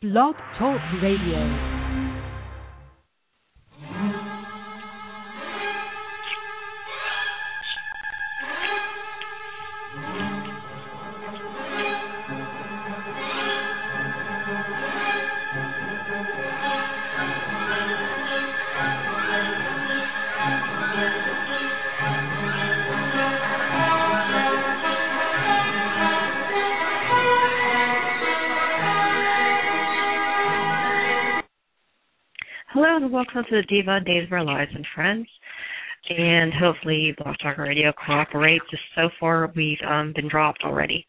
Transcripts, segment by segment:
Blog Talk Radio. Hello and welcome to the Diva Days of Our Lives and Friends, and hopefully Blog Talk Radio cooperates. So far we've been dropped already.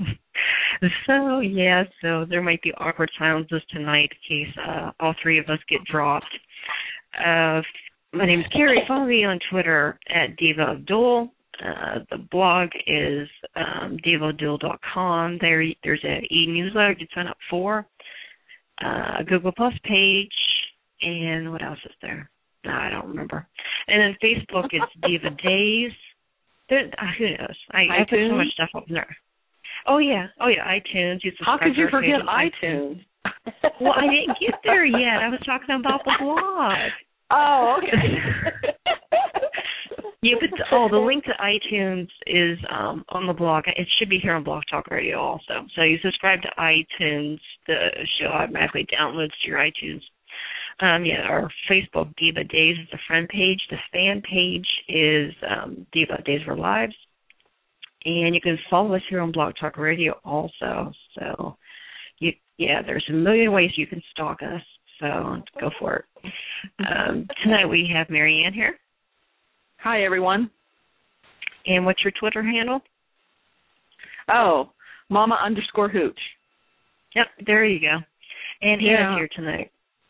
So there might be awkward silences tonight in case all three of us get dropped. My name is Carrie. Follow me on Twitter at Diva Abdul. The blog is divaabdul.com. There's an e-newsletter you can sign up for, a Google Plus page, and what else is there? No, I don't remember. And then Facebook, it's Diva Days. Who knows? I put so much stuff up there. Oh yeah, iTunes. How could you forget iTunes? Well, I didn't get there yet. I was talking about the blog. Oh, okay. Yeah, but the link to iTunes is on the blog. It should be here on Blog Talk Radio also. So you subscribe to iTunes, the show automatically downloads to your iTunes. Our Facebook, Diva Days, is the friend page. The fan page is Diva Days of Our Lives. And you can follow us here on Blog Talk Radio also. So, there's a million ways you can stalk us. So go for it. Tonight we have Marianne here. Hi, everyone. And what's your Twitter handle? Oh, Mama_Hooch. Yep, there you go. And Hannah's here tonight.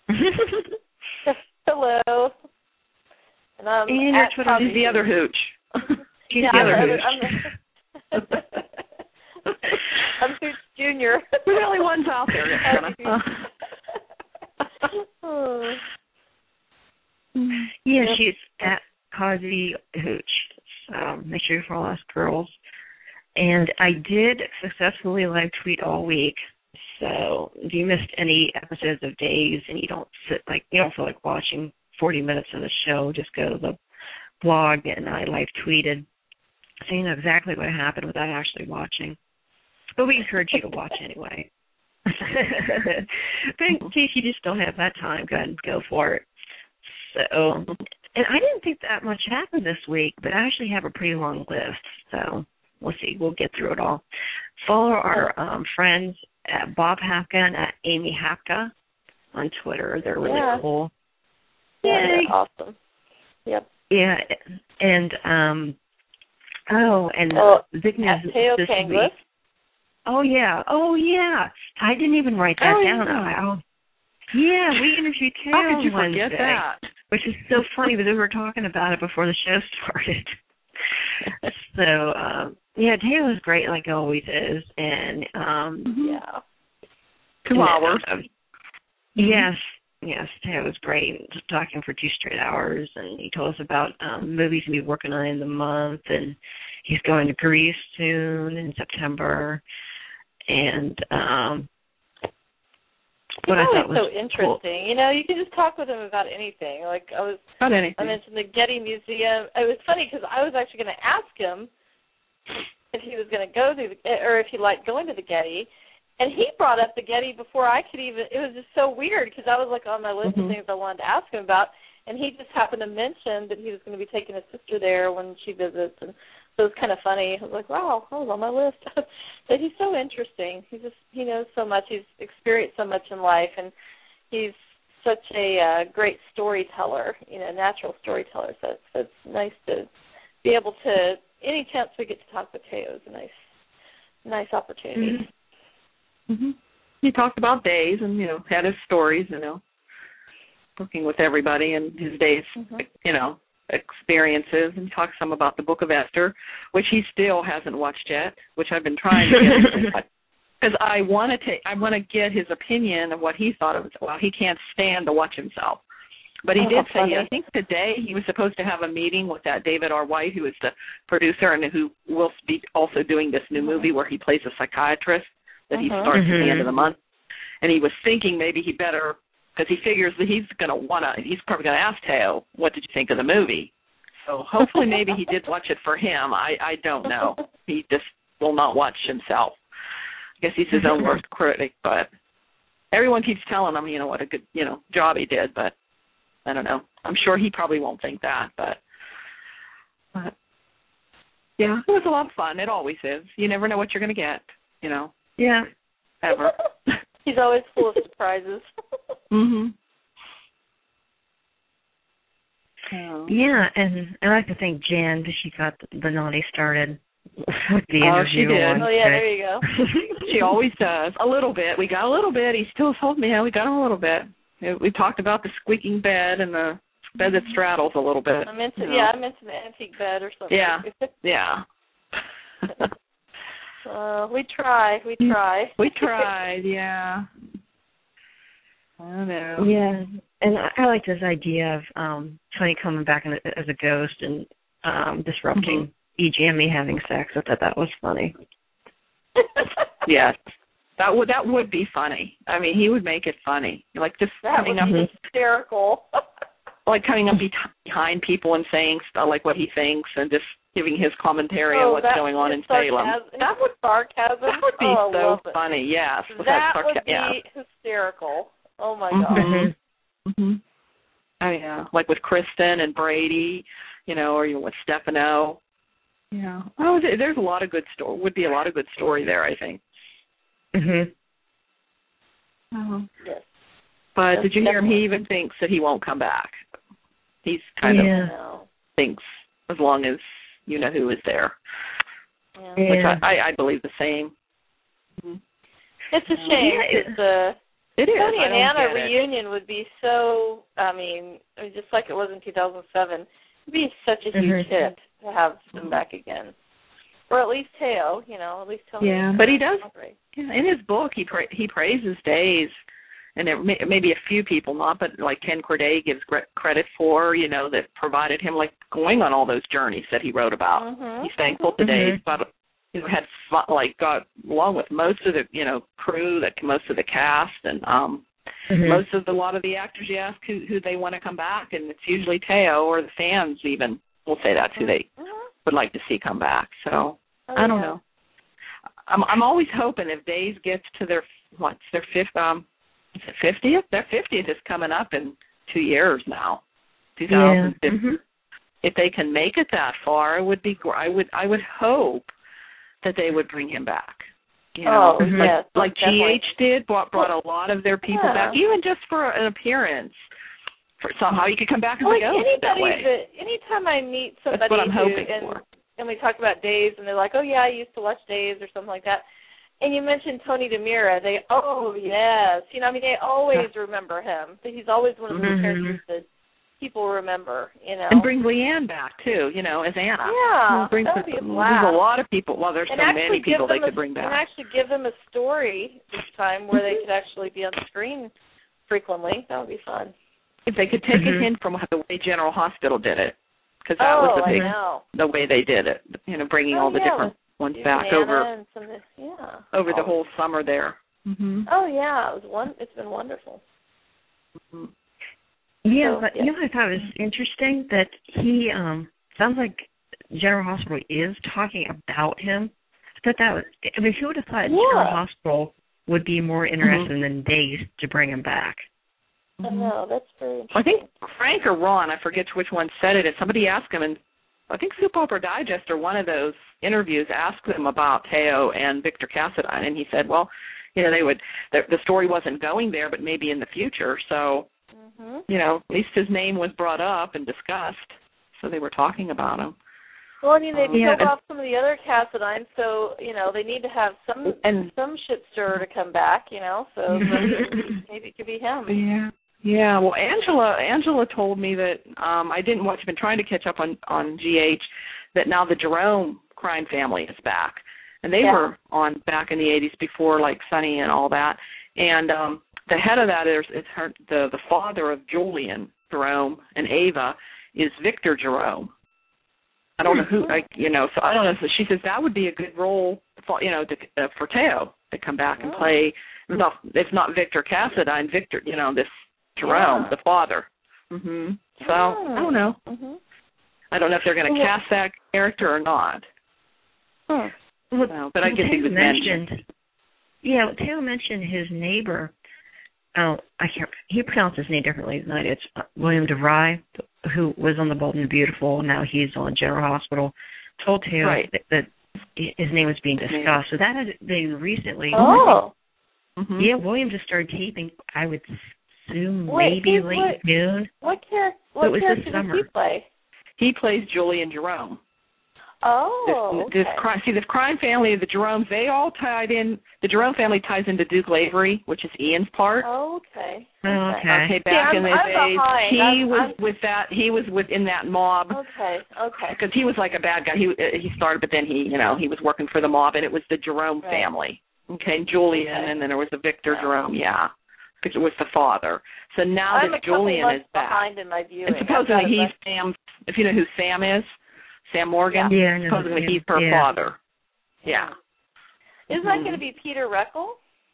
Hello. And your Twitter is the other Hooch. She's the other Hooch. I'm Hooch Jr. We're the only ones out there. She's at Kazi Hooch. So make sure you follow us, girls. And I did successfully live tweet all week. So if you missed any episodes of Days and you don't feel like watching 40 minutes of the show, just go to the blog and I live tweeted. So you know exactly what happened without actually watching. But we encourage you to watch anyway. But in case you just don't have that time, go ahead and go for it. So, and I didn't think that much happened this week, but I actually have a pretty long list. So we'll see. We'll get through it all. Follow our friends at Bob Hapka and at Amy Hapka on Twitter. They're really cool. Yeah, they're awesome. Yep. Yeah, and Vignesh Teo this Kangless. week. Oh yeah. I didn't even write that down. Yeah, we interviewed Teo How could you Wednesday, forget that? which is so funny because we were talking about it before the show started. So, Teo is great like always is, and 2 hours. Yes, Teo was great, just talking for 2 straight hours, and he told us about movies he'll be working on in the month, and he's going to Greece soon in September, and what I thought was so interesting. Cool. You know, you can just talk with him about anything. Like about anything. I mentioned the Getty Museum. It was funny because I was actually going to ask him if he was going to go to or if he liked going to the Getty. And he brought up the Getty before I could even. It was just so weird because I was like on my list of things I wanted to ask him about, and he just happened to mention that he was going to be taking his sister there when she visits, and so it was kind of funny. I was like, wow, that was on my list. But he's so interesting. He knows so much. He's experienced so much in life, and he's such a great storyteller. Natural storyteller. So it's nice to be able to. Any chance we get to talk with Teo is a nice opportunity. Mm-hmm. He talked about Days and, had his stories, working with everybody and his Days, experiences, and talked some about the Book of Esther, which he still hasn't watched yet, which I've been trying to get because I want to get his opinion of what he thought of it. Well, he can't stand to watch himself. But he did say, I think today he was supposed to have a meeting with that David R. White, who is the producer and who will be also doing this new movie where he plays a psychiatrist that he starts at the end of the month. and he was thinking maybe he better, because he figures that he's probably gonna ask Teo, what did you think of the movie? So hopefully maybe he did watch it for him. I don't know. He just will not watch himself. I guess he's his own worst critic, but everyone keeps telling him, what a good, job he did, but I don't know. I'm sure he probably won't think that, but yeah, it was a lot of fun. It always is. You never know what you're going to get, Yeah. Ever. He's always full of surprises. Mhm. Yeah, and I like to thank Jan that she got the naughty started with the interview. Oh, she did. Oh, yeah, there you go. She always does. A little bit. We got a little bit. He still told me, we got a little bit. We talked about the squeaking bed and the bed that straddles a little bit. I mentioned the antique bed or something. Yeah, yeah. We try. We tried, yeah. I know. Yeah, and I like this idea of Tony coming back as a ghost and disrupting E.G. and me having sex. I thought that was funny. Yes. That would be funny. I mean, he would make it funny. Like just coming up hysterical. Like coming up behind people and saying stuff like what he thinks and just giving his commentary on what's going on in Salem. That would sarcasm. That would be so funny. Yes. That would be hysterical. Oh my God. Mm-hmm. Oh yeah, like with Kristen and Brady, or with Stefano. Yeah. Oh, there's a lot of good story. Would be a lot of good story there, I think. Mhm. Yes. But did you hear him? He even thinks that he won't come back. He's kind of thinks as long as you know who is there. Yeah. Which I believe the same. Mm-hmm. It's a shame because it is. Tony and Anna reunion would be so. I mean, just like it was in 2007, it'd be such a huge hit to have them back again. Or at least Teo, at least Tony. Yeah, but he does. In his book, he praises Days, and maybe a few people not, but like Ken Corday gives credit for, that provided him like going on all those journeys that he wrote about. Mm-hmm. He's thankful to Days, but had fun, got along with most of the crew, most of the cast, and a lot of the actors. You ask who they want to come back, and it's usually Teo or the fans even will say that's who they would like to see come back. So I don't know. I'm always hoping if Days gets to their fifth, is it 50th? Their 50th is coming up in 2 years now. 2050. Yeah. Mm-hmm. If they can make it that far, it would be. I would hope that they would bring him back. Like GH did, brought a lot of their people back, even just for an appearance. For somehow you could come back as a ghost that way. Anytime I meet somebody that's what I'm hoping for. And we talk about Days, and they're like, oh, yeah, I used to watch Days or something like that. And you mentioned Tony DeMira. They always remember him. He's always one of those characters that people remember, And bring Leanne back, too, as Anna. Yeah, there's a lot of people. Well, there's so many people they could bring back. And actually give them a story this time where they could actually be on screen frequently. That would be fun. If they could take a hint from the way General Hospital did it, because that was the way they did it, bringing all the different ones back over the whole summer there. Mm-hmm. Oh, yeah, it's been wonderful. Mm-hmm. Yeah, but I thought it was interesting that he sounds like General Hospital is talking about him. But who would have thought General Hospital would be more interested than Days to bring him back? I know, that's very interesting. I think Frank or Ron, I forget which one said it, and somebody asked him, and I think Soap Opera Digest or one of those interviews asked him about Teo and Victor Cassadine, and he said, well, they would, the story wasn't going there, but maybe in the future, so, at least his name was brought up and discussed, so they were talking about him. Well, I mean, they killed off some of the other Cassadines, so, they need to have some shit stirrer to come back, so maybe it could be him. Yeah. Yeah, well, Angela told me that I didn't watch. I've been trying to catch up on GH. That now the Jerome crime family is back, and they were on back in the 80s before like Sonny and all that. And the head of that is the father of Julian Jerome and Ava is Victor Jerome. I don't know who, so I don't know. So she says that would be a good role, for Teo. to come back and play. If not Victor Cassadine, Victor, this Jerome, the father. So I don't know. I don't know if they're going to cast that character or not. Well, but I guess he was mentioned. Yeah, Taylor mentioned his neighbor. Oh, he pronounced his name differently than I did. It's William DeVry, who was on The Bold and the Beautiful, and now he's on General Hospital. Told Taylor that his name was being discussed. So that had been recently. Oh. Yeah, William just started taping, I would assume maybe late June. What character does he play? He plays Julian Jerome. Oh, this crime family of the Jeromes, they all tied in. The Jerome family ties into Duke Lavery, which is Ian's part. Oh, okay. Okay, back in the days, he was within that mob. Okay. Because he was like a bad guy. He started, but then he was working for the mob, and it was the Jerome family. Okay, Julian, and then there was a Victor Jerome. Yeah, because it was the father. So now that Julian is back, behind in my viewing. And supposedly he's Sam. If you know who Sam is. Sam Morgan? Yeah, supposedly he's her father. Yeah. Isn't that going to be Peter Reckle?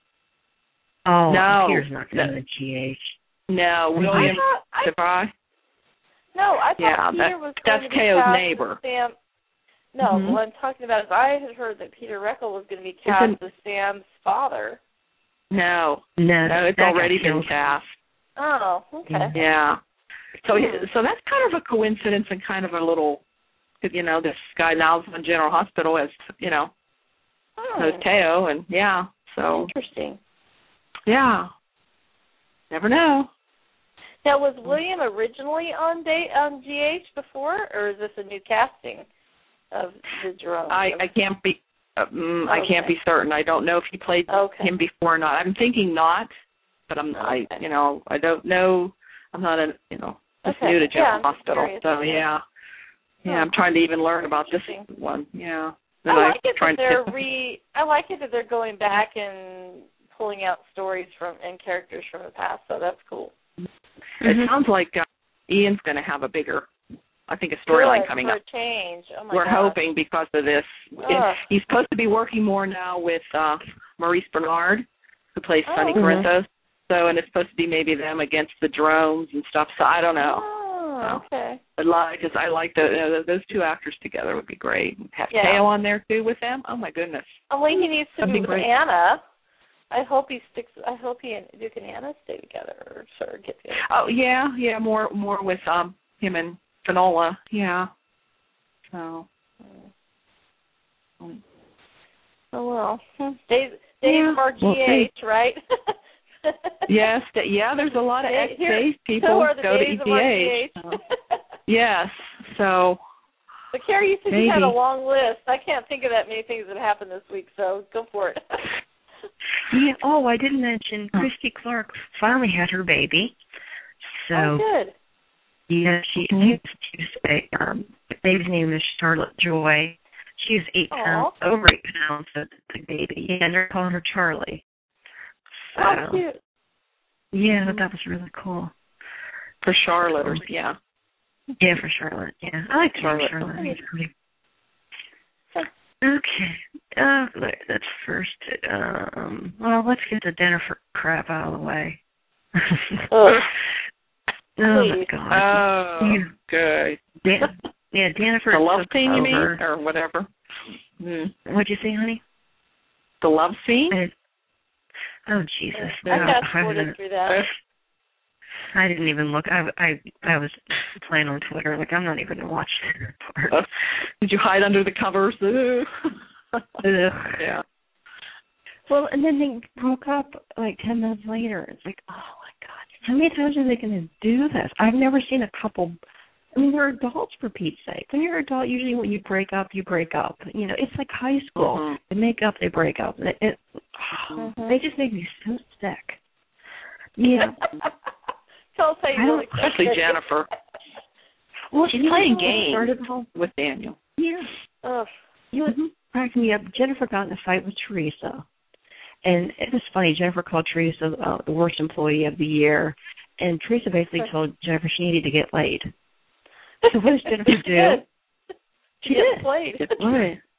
Oh, no. Peter's not going to GH. No, William DeVry. No, I thought Peter was going to be Teo's cast neighbor. As Sam. No, what I'm talking about is I had heard that Peter Reckle was going to be cast as Sam's father. No, it's already been cast. Oh, okay. Yeah. So that's kind of a coincidence and kind of a little... this guy now is in General Hospital as, knows Teo, and so. Interesting. Yeah. Never know. Now, was William originally on GH before, or is this a new casting of the Jerome? I can't be, I can't be certain. I don't know if he played him before or not. I'm thinking not, but I don't know. I'm not just new to General Hospital, so yeah. Yeah, I'm trying to even learn about this one. Yeah. I like it that they're going back and pulling out stories and characters from the past. So that's cool. It sounds like Ian's going to have a storyline coming up. Change. Oh my We're gosh. hoping because of this. He's supposed to be working more now with Maurice Bernard, who plays Sonny Corinthos. So, and it's supposed to be maybe them against the Jeromes and stuff. So I don't know. Okay. I like those two actors together would be great. Have Teo on there too with them. Oh my goodness. Only he needs to be with Anna. I hope he and Duke and Anna stay together or sort of get together. Oh yeah, more with him and Finola. Yeah. So. Oh well. Days of our GH, right? Yes, there's a lot of ex-base people who go to EPH. Yes, so. But Carrie, you said you had a long list. I can't think of that many things that happened this week, so go for it. Yeah. Oh, I didn't mention Christy Clark finally had her baby. So. Good. Yeah, she the baby's name is Charlotte Joy. She was 8 pounds, over 8 pounds, so the baby. Yeah, and they're calling her Charlie. So, cute. Yeah, that was really cool. For Charlotte, yeah. Yeah, for Charlotte, yeah. I like Charlotte. Okay. That's first. Well, let's get the Jennifer crap out of the way. Oh, my God. Oh, good. Jennifer. The love scene, you mean? Or whatever. What'd you say, honey? The love scene? Oh, Jesus. I got sorted through that. I didn't even look. I was playing on Twitter. Like, I'm not even going to watch that part. Did you hide under the covers? Yeah. Well, and then they broke up like 10 minutes later. It's like, oh, my God. How many times are they going to do this? I've never seen a couple. I mean, they're adults, for Pete's sake. When you're an adult, usually when you break up, you break up. It's like high school. They make up, they break up. They just make me so sick. Yeah. Especially Jennifer. Well, she's playing games with Daniel. Yeah. You was cracking me up. Jennifer got in a fight with Teresa. And it was funny. Jennifer called Teresa the worst employee of the year. And Teresa basically told Jennifer she needed to get laid. So what does Jennifer do? She did. Played. Right.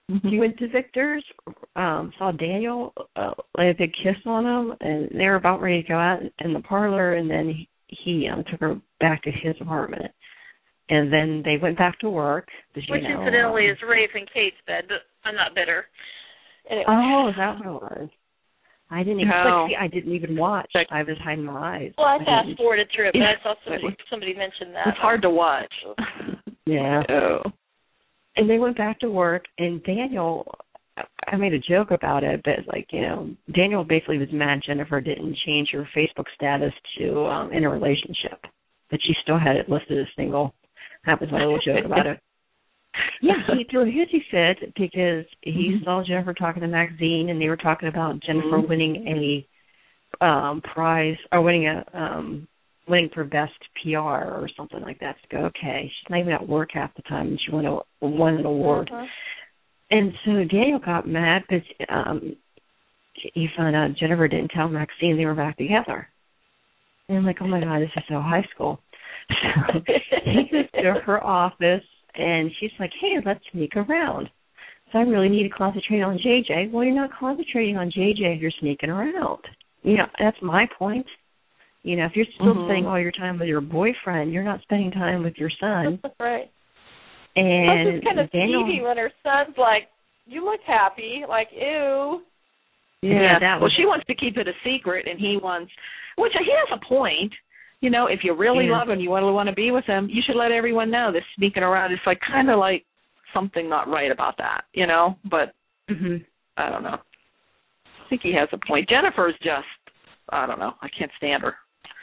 She went to Victor's, saw Daniel lay a big kiss on him, and they were about ready to go out in the parlor, and then he took her back to his apartment. And then they went back to work. Which incidentally is Rafe and Kate's bed, but I'm not bitter. Anyway. Oh, is that what it was? I didn't even I didn't even watch. I was hiding my eyes. Well, I fast-forwarded through it, but I saw somebody mention that. It's hard to watch. Yeah. Oh. And they went back to work, and Daniel, I made a joke about it, but Daniel basically was mad Jennifer didn't change her Facebook status to in a relationship, but she still had it listed as single. That was my little joke about it. Yeah, he threw a hissy fit because he saw Jennifer talking in the magazine, and they were talking about Jennifer winning a prize or winning for best PR or something like that. To go, okay, she's not even at work half the time, and she won an award. And so Daniel got mad because he found out Jennifer didn't tell Maxine they were back together. And I'm like, oh my God, this is so high school. So he goes to her office, and she's like, hey, let's sneak around. So I really need to concentrate on JJ. Well, you're not concentrating on JJ if you're sneaking around. That's my point. If you're still spending all your time with your boyfriend, you're not spending time with your son. Right. And it's kind of skeevy when her son's like, you look happy, like, ew. Yeah, she wants to keep it a secret, and he wants, which he has a point. If you really love him, you really want to be with him, you should let everyone know. This sneaking around is kind of like something not right about that, But I don't know. I think he has a point. Jennifer's just, I don't know. I can't stand her.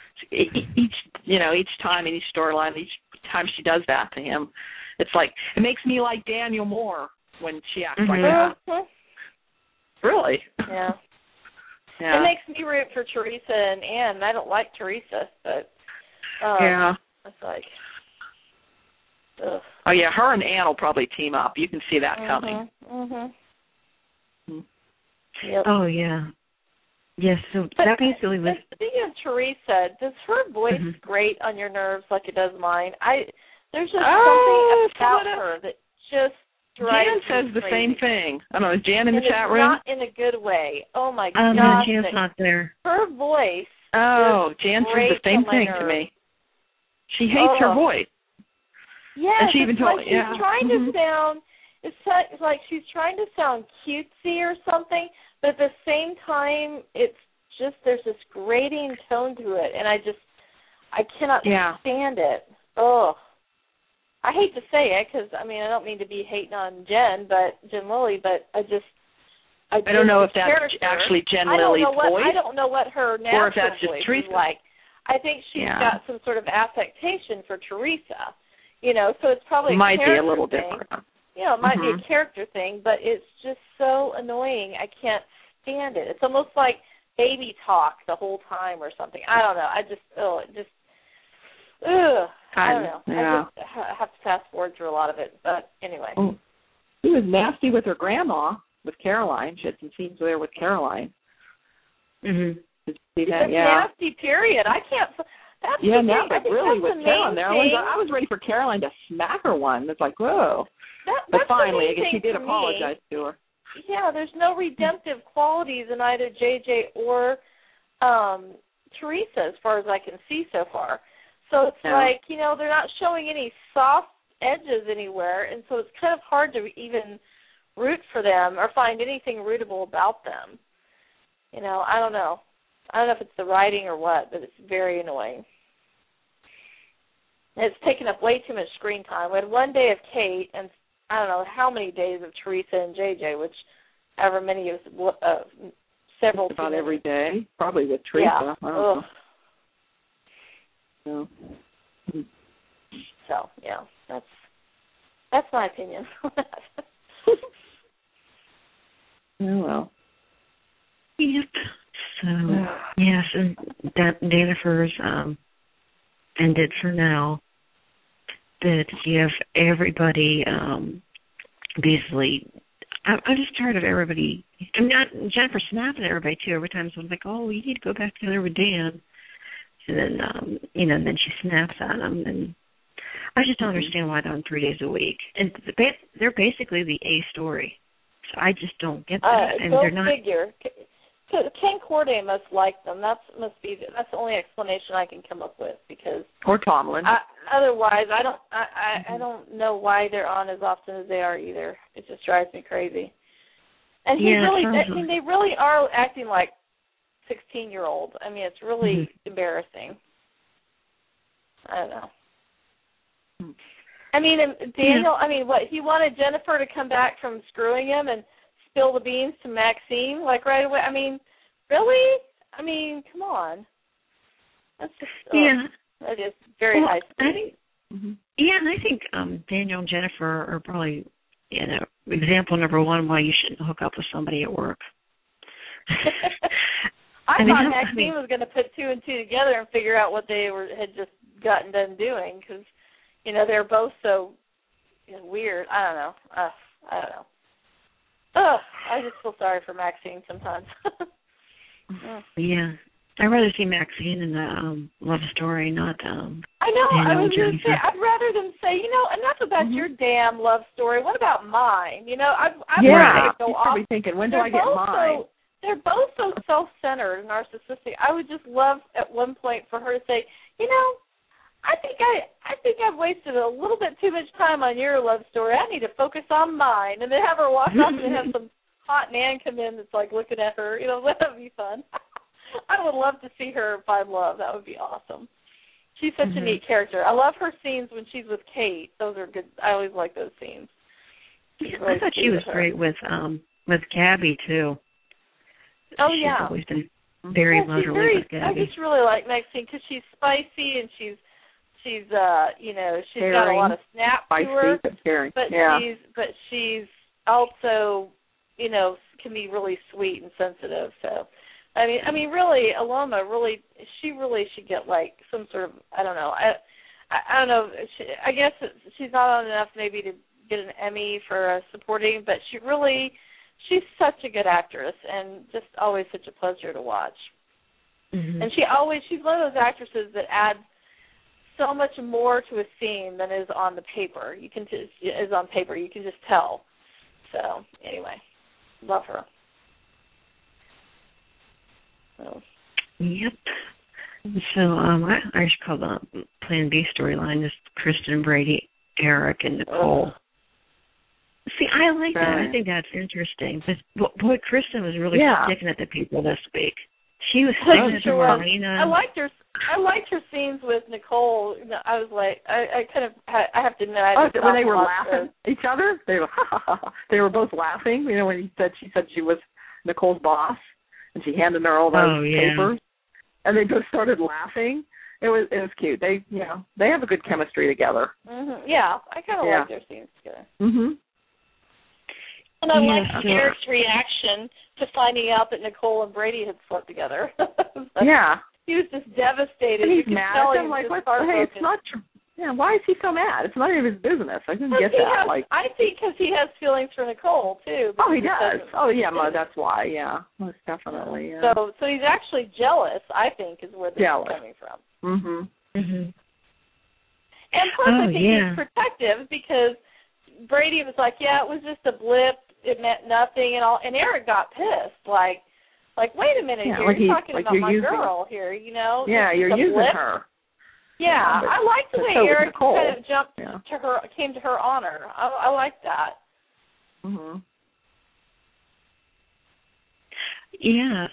Each time in each storyline, each time she does that to him, it's like it makes me like Daniel more when she acts like that. Really? Yeah. It makes me root for Teresa and Ann. I don't like Teresa, but it's like, ugh. Oh yeah, her and Ann will probably team up. You can see that coming. Yep. Oh yeah. Yes, so that basically was. Speaking of Teresa, does her voice grate on your nerves like it does mine? There's just something about her that just drives me Jan says the crazy. same thing. I don't know, is Jan in the chat room? Not in a good way. Oh my God. No, Jan's not there. Her voice. Oh, Jan says the same thing to me. She hates her voice. Yes, and she even told me. She's trying to sound. It's like she's trying to sound cutesy or something, but at the same time, it's just there's this grating tone to it, and I cannot stand it. Oh, I hate to say it because I don't mean to be hating on Jen Lilly, but I don't know if that's actually Jen Lilly's voice. I don't know what her natural voice is like. I think she's got some sort of affectation for Teresa, so it's probably might be a little thing. different. It might be a character thing, but it's just so annoying. I can't stand it. It's almost like baby talk the whole time or something. I don't know. I don't know. Yeah. I have to fast forward through a lot of it, but anyway. Oh. She was nasty with her grandma, with Caroline. She had some scenes there with Caroline. Mm-hmm. Did you see that? It's nasty, period. I can't. That's no, but really with Caroline there, I was ready for Caroline to smack her one. It's like, whoa. But finally, I guess she did apologize to her. Yeah, there's no redemptive qualities in either JJ or Teresa as far as I can see so far. So it's like, they're not showing any soft edges anywhere, and so it's kind of hard to even root for them or find anything rootable about them. I don't know. I don't know if it's the writing or what, but it's very annoying. It's taken up way too much screen time. We had one day of Kate and I don't know how many days of Teresa and JJ, which ever many of several. About every day, probably with Teresa. Yeah. I don't know. So that's my opinion. Oh well. Yep. So yes, and that Jennifer's ended for now. That you have everybody basically. I'm just tired of everybody. I'm not Jennifer snapping at everybody too. Every time someone's like, "Oh, you need to go back together with Dan," and then then she snaps at them, and I just don't understand why they're on 3 days a week. And they're basically the A story. So I just don't get that. And go they're not. Figure. Ken Corday must like them. That's the only explanation I can come up with, because or Tomlin. Otherwise, I don't know why they're on as often as they are either. It just drives me crazy. And they really are acting like 16-year-olds. I mean, it's really embarrassing. I don't know. I mean, Daniel. I mean, what, he wanted Jennifer to come back from screwing him and spill the beans to Maxine, like, right away? I mean, really? I mean, come on. That's just, that is very high speed. Yeah, and I think Daniel and Jennifer are probably, example number one why you shouldn't hook up with somebody at work. I thought Maxine was going to put two and two together and figure out what they had just gotten done doing, because, they're both so weird. I don't know. I just feel sorry for Maxine sometimes. Yeah. I'd rather see Maxine in the love story, not I know. I was going to say, I'd rather them say, enough about your damn love story. What about mine? I'm probably thinking, when do I get mine? They're both so self-centered and narcissistic. I would just love at one point for her to say, I think I've wasted a little bit too much time on your love story. I need to focus on mine. And then have her walk off and have some hot man come in that's like looking at her. That would be fun. I would love to see her find love. That would be awesome. She's such a neat character. I love her scenes when she's with Kate. Those are good. I always like those scenes. I thought she was great with Gabby too. Oh, she's yeah. Always been very motherly with Gabby. I just really like Maxine because she's spicy and she's caring. got a lot of snap to her. But she's also, can be really sweet and sensitive. So, I mean, really, Aloma she should get like some sort of, I don't know. I don't know. I guess she's not on enough maybe to get an Emmy for supporting, but she's such a good actress and just always such a pleasure to watch. And she's one of those actresses that adds so much more to a scene than is on the paper. You can just tell. So anyway, love her. So. Yep. So I should call the Plan B storyline just Kristen, Brady, Eric, and Nicole. See, I like that. I think that's interesting. But boy, Kristen was really sticking at the people this week. She was sticking at the Marlena. I liked her scenes with Nicole. I was like, I have to admit, when they were laughing at each other, they were both laughing. When she said she was Nicole's boss, and she handed her all those papers, and they both started laughing. It was cute. They have a good chemistry together. Yeah, I kind of like their scenes together. And I liked Eric's reaction to finding out that Nicole and Brady had slept together. He was just devastated. And he's mad at him, like, hey, it's not true. Yeah, why is he so mad? It's none of his business. I didn't get that. I think because he has feelings for Nicole, too. Oh, he does. Oh, yeah, that's why, most definitely, yeah. So he's actually jealous, I think, is where this is coming from. And plus, I think he's protective because Brady was like, it was just a blip. It meant nothing and all. And Eric got pissed, like wait a minute, you're talking about my girl here, Yeah, you're using her. Yeah, I like the way Eric kind of jumped to her, came to her honor. I like that. Yeah,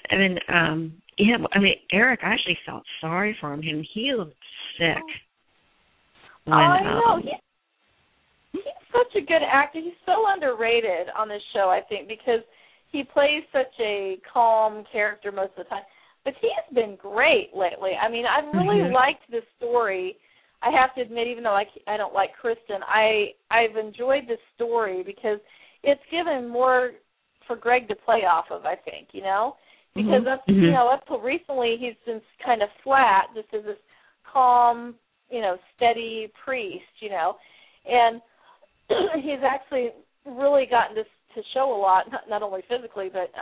Eric, I actually felt sorry for him. He looked sick. I know. He's such a good actor. He's so underrated on this show, I think, because he plays such a calm character most of the time. But he has been great lately. I mean, I've really liked this story. I have to admit, even though I don't like Kristen, I've enjoyed this story because it's given more for Greg to play off of, I think, because up till recently he's been kind of flat, just as this calm, steady priest, and he's actually really gotten to show a lot, not only physically but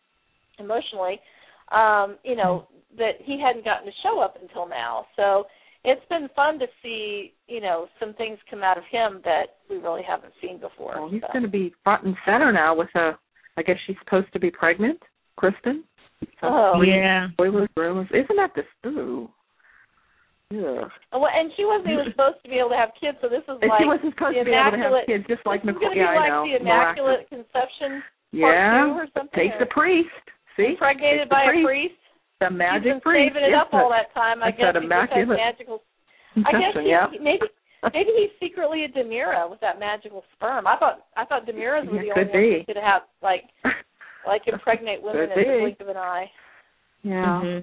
emotionally, that he hadn't gotten to show up until now. So it's been fun to see, some things come out of him that we really haven't seen before. Well, he's going to be front and center now with I guess she's supposed to be pregnant, Kristen. Yeah. Isn't that ooh. Yeah. Well, and she wasn't even supposed to be able to have kids, so this is she wasn't supposed to be able to have kids, just like Nicole. Yeah, I know. The Immaculate Conception Part 2 or something. Takes a priest. See? Impregnated by a priest. The magic He's been priest. saving it up all that time, I guess, because has magical. I guess maybe he's secretly a Demira with that magical sperm. I thought Demiras were the only ones who could have like impregnate women in the blink of an eye. Yeah.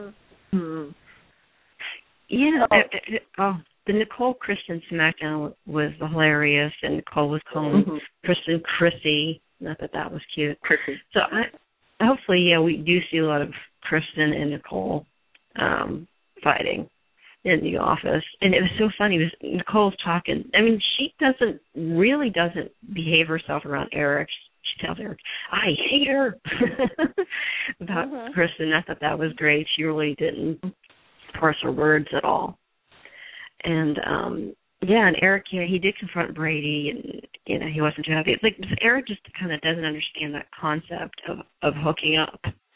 Yeah. The Nicole Kristen SmackDown was hilarious, and Nicole was calling Kristen Chrissy. Not that was cute. Chrissy. So hopefully, we do see a lot of Kristen and Nicole fighting in the office. And it was so funny because Nicole's talking. I mean, she doesn't behave herself around Eric. She tells Eric, I hate her about Kristen. I thought that was great. She really didn't parse her words at all. And and Eric, he did confront Brady, and he wasn't too happy. It's like Eric just kind of doesn't understand that concept of hooking up.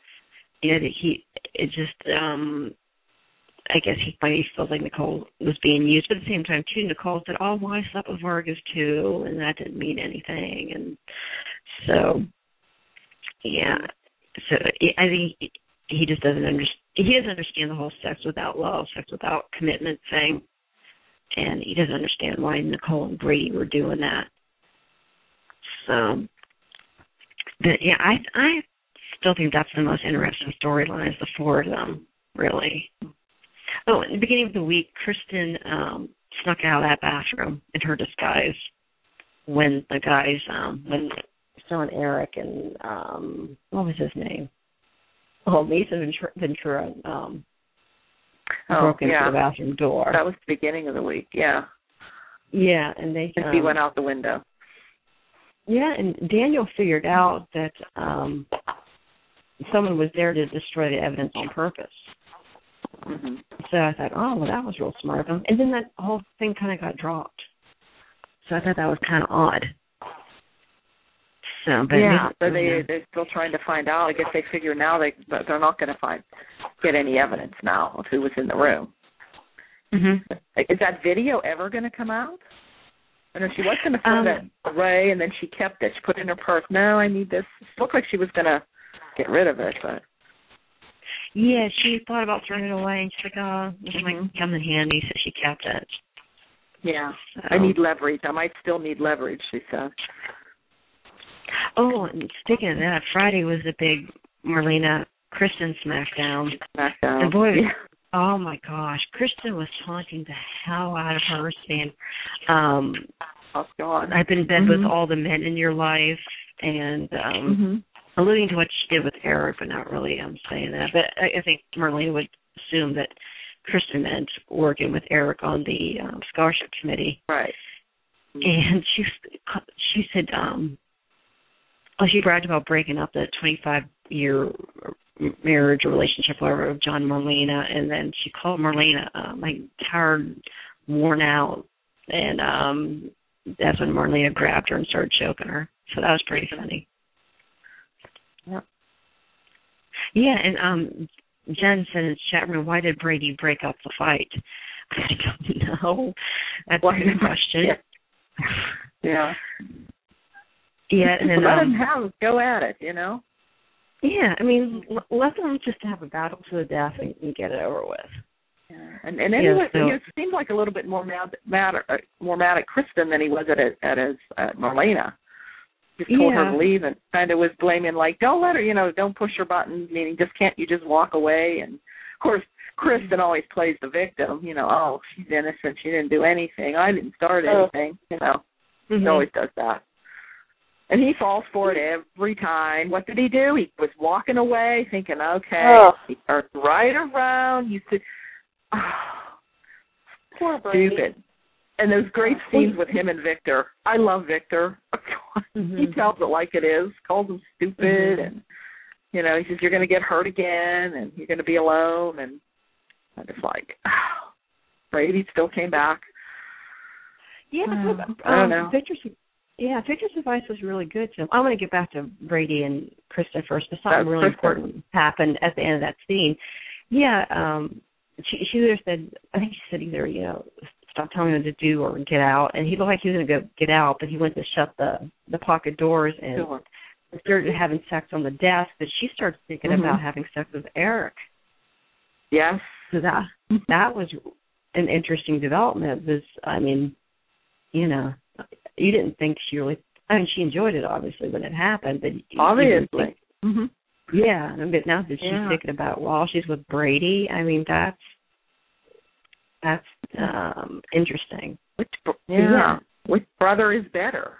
I guess he feels like Nicole was being used, but at the same time too, Nicole said, "Oh, well, I slept with Vargas too, and that didn't mean anything." And so, I think he just doesn't understand. He doesn't understand the whole sex without love, sex without commitment thing. And he doesn't understand why Nicole and Brady were doing that. So, but I still think that's the most interesting storyline is the four of them, really. Oh, in the beginning of the week, Kristen snuck out of that bathroom in her disguise when the guys, when Phil and Eric and, what was his name? Oh, Mason Ventura broke into the bathroom door. That was the beginning of the week, yeah. Yeah, and he went out the window. Yeah, and Daniel figured out that someone was there to destroy the evidence on purpose. Mm-hmm. So I thought, oh, well, that was real smart of him. And then that whole thing kind of got dropped. So I thought that was kind of odd. So, but they're still trying to find out. I guess they figure now they're not going to get any evidence now of who was in the room. Mm-hmm. Is that video ever going to come out? I know she was going to throw that away, and then she kept it. She put it in her purse. No, I need this. It looked like she was going to get rid of it, but. Yeah, she thought about throwing it away, and she's like, this might come in handy, so she kept it. Yeah, so. I need leverage. I might still need leverage, she said. Oh, and speaking of that, Friday was a big Marlena Kristen SmackDown. And boy, oh my gosh, Kristen was taunting the hell out of her, saying, oh God, I've been in bed with all the men in your life, and alluding to what she did with Eric, but not really saying that. But I think Marlena would assume that Kristen meant working with Eric on the scholarship committee. Right. And she said, she bragged about breaking up the 25-year marriage or relationship, whatever, of John Marlena, and then she called Marlena tired, worn out, and that's when Marlena grabbed her and started choking her. So that was pretty funny. Yep. Yeah, and Jen said in the chat room, why did Brady break up the fight? I don't know. That's a good question. Yeah. Yeah, and then let them go at it, you know. Yeah, I mean, let them just have a battle to the death and get it over with. Yeah. And anyway, it seemed like a little bit more mad at Kristen than he was at Marlena. Just told her to leave and kind of was blaming, like, don't let her, don't push her buttons, meaning can't you just walk away? And of course, Kristen always plays the victim, oh, she's innocent, she didn't do anything, I didn't start anything, She always does that. And he falls for it every time. What did he do? He was walking away thinking, okay, he turns right around. You said, poor Brady. Stupid. And those great scenes with him and Victor. I love Victor. He tells it like it is, calls him stupid, and, he says, you're going to get hurt again, and you're going to be alone. And I'm just like, Brady still came back. Yeah, I don't know. Victor's advice was really good. So I want to get back to Brady and Kristen first, but something really important happened at the end of that scene. Yeah, she either said, I think she said either, stop telling him to do or get out. And he looked like he was going to go get out, but he went to shut the pocket doors and started having sex on the desk. But she started thinking about having sex with Eric. Yes. So that was an interesting development. You didn't think she really, she enjoyed it obviously when it happened, but obviously. Yeah, but now that she's thinking about while she's with Brady, that's interesting. Which brother is better?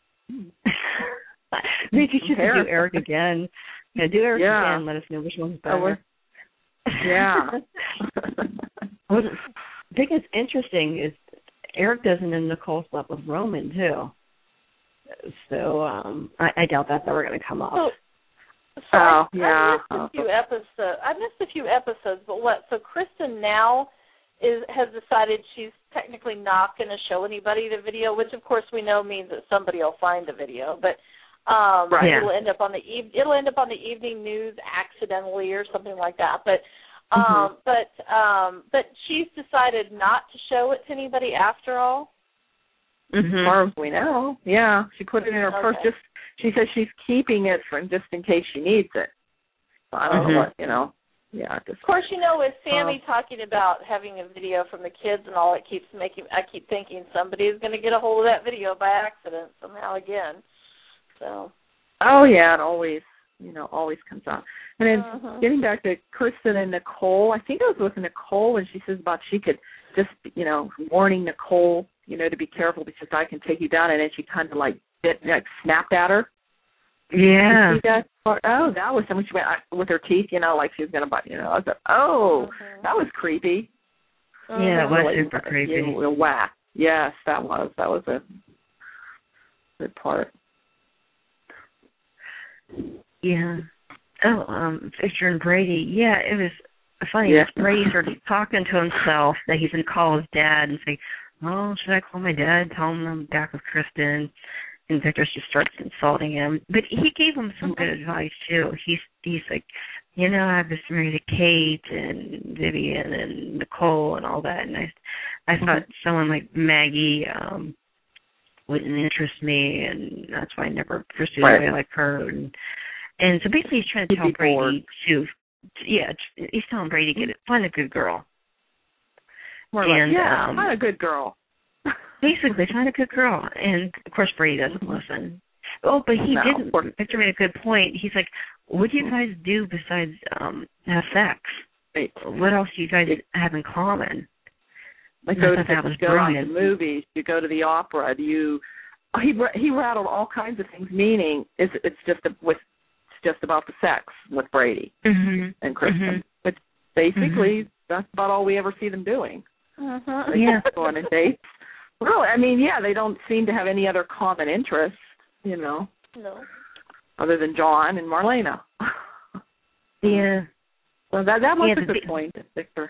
Maybe you should do Eric again. Yeah, do Eric again. Let us know which one's better. Yeah. What I think is interesting is Eric doesn't, and Nicole slept with Roman too. So I doubt that's ever going to come up. I missed a few episodes. But what? So Kristen now has decided she's technically not going to show anybody the video, which of course we know means that somebody will find the video. But it'll end up on the evening news accidentally or something like that. But she's decided not to show it to anybody after all. As far as we know, she put it in her purse. She says she's keeping it just in case she needs it. So I don't know what Yeah. Of course, with Sammy talking about having a video from the kids and all, I keep thinking somebody is going to get a hold of that video by accident somehow again. So. Oh yeah, it always comes out. And then getting back to Kristen and Nicole, I think it was with Nicole, and she says about she could just, warning Nicole, to be careful because I can take you down, and then she kind of snapped at her. Yeah. You see that part? Oh, that was something she went with her teeth, like she was going to bite, I was like, that was creepy. Yeah, it was super creepy. Whack. Yes, that was a good part. Yeah. Oh, Victor and Brady. Yeah, it was funny. Yeah. Brady started talking to himself that he's going to call his dad and say, "Oh, should I call my dad? Tell him I'm back with Kristen." And Victor just starts insulting him. But he gave him some good advice too. He's like, I was married to Kate and Vivian and Nicole and all that, and I thought someone like Maggie wouldn't interest me, and that's why I never pursued anybody like her. And so basically he's trying to tell Brady he's telling Brady to find a good girl. Find a good girl. Basically, find a good girl. And, of course, Brady doesn't listen. Oh, but he didn't. Victor made a good point. He's like, what do you guys do besides have sex? Right. What else do you guys have in common? Like go to movies, you go to the opera, he rattled all kinds of things, meaning it's just about the sex with Brady and Kristen. But basically, that's about all we ever see them doing. Yeah. Go on dates. Really, they don't seem to have any other common interests, No. Other than John and Marlena. Yeah. So that was a good point, Victor.